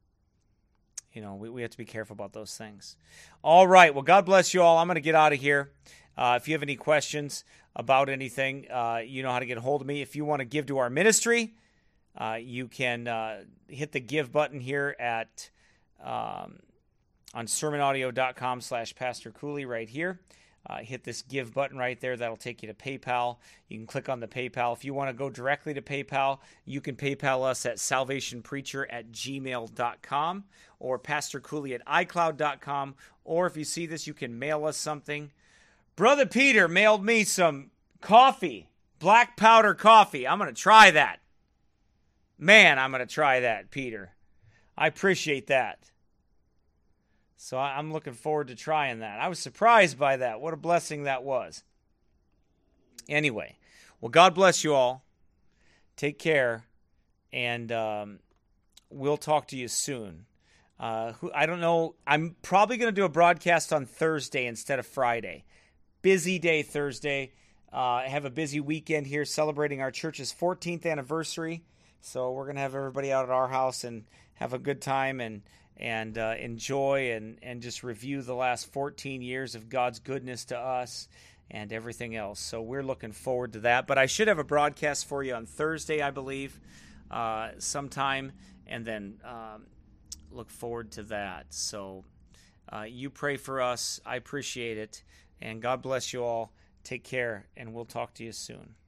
Speaker 3: You know, we, we have to be careful about those things. All right. Well, God bless you all. I'm going to get out of here. Uh, if you have any questions about anything, uh, you know how to get a hold of me. If you want to give to our ministry, uh, you can uh, hit the give button here at um, on sermonaudio.com slash Pastor Cooley right here. Uh, hit this give button right there. That'll take you to PayPal. You can click on the PayPal. If you want to go directly to PayPal, you can PayPal us at salvationpreacher at gmail dot com or Pastor Cooley at iCloud dot com. Or if you see this, you can mail us something. Brother Peter mailed me some coffee, black powder coffee. I'm going to try that. Man, I'm going to try that, Peter. I appreciate that. So I'm looking forward to trying that. I was surprised by that. What a blessing that was. Anyway, well, God bless you all. Take care, and um, we'll talk to you soon. Uh, who, I don't know. I'm probably going to do a broadcast on Thursday instead of Friday. Busy day Thursday. Uh, I have a busy weekend here celebrating our church's fourteenth anniversary. So we're going to have everybody out at our house and have a good time and and uh, enjoy and, and just review the last fourteen years of God's goodness to us and everything else. So we're looking forward to that. But I should have a broadcast for you on Thursday, I believe, uh, sometime, and then um, look forward to that. So uh, you pray for us. I appreciate it. And God bless you all. Take care, and we'll talk to you soon.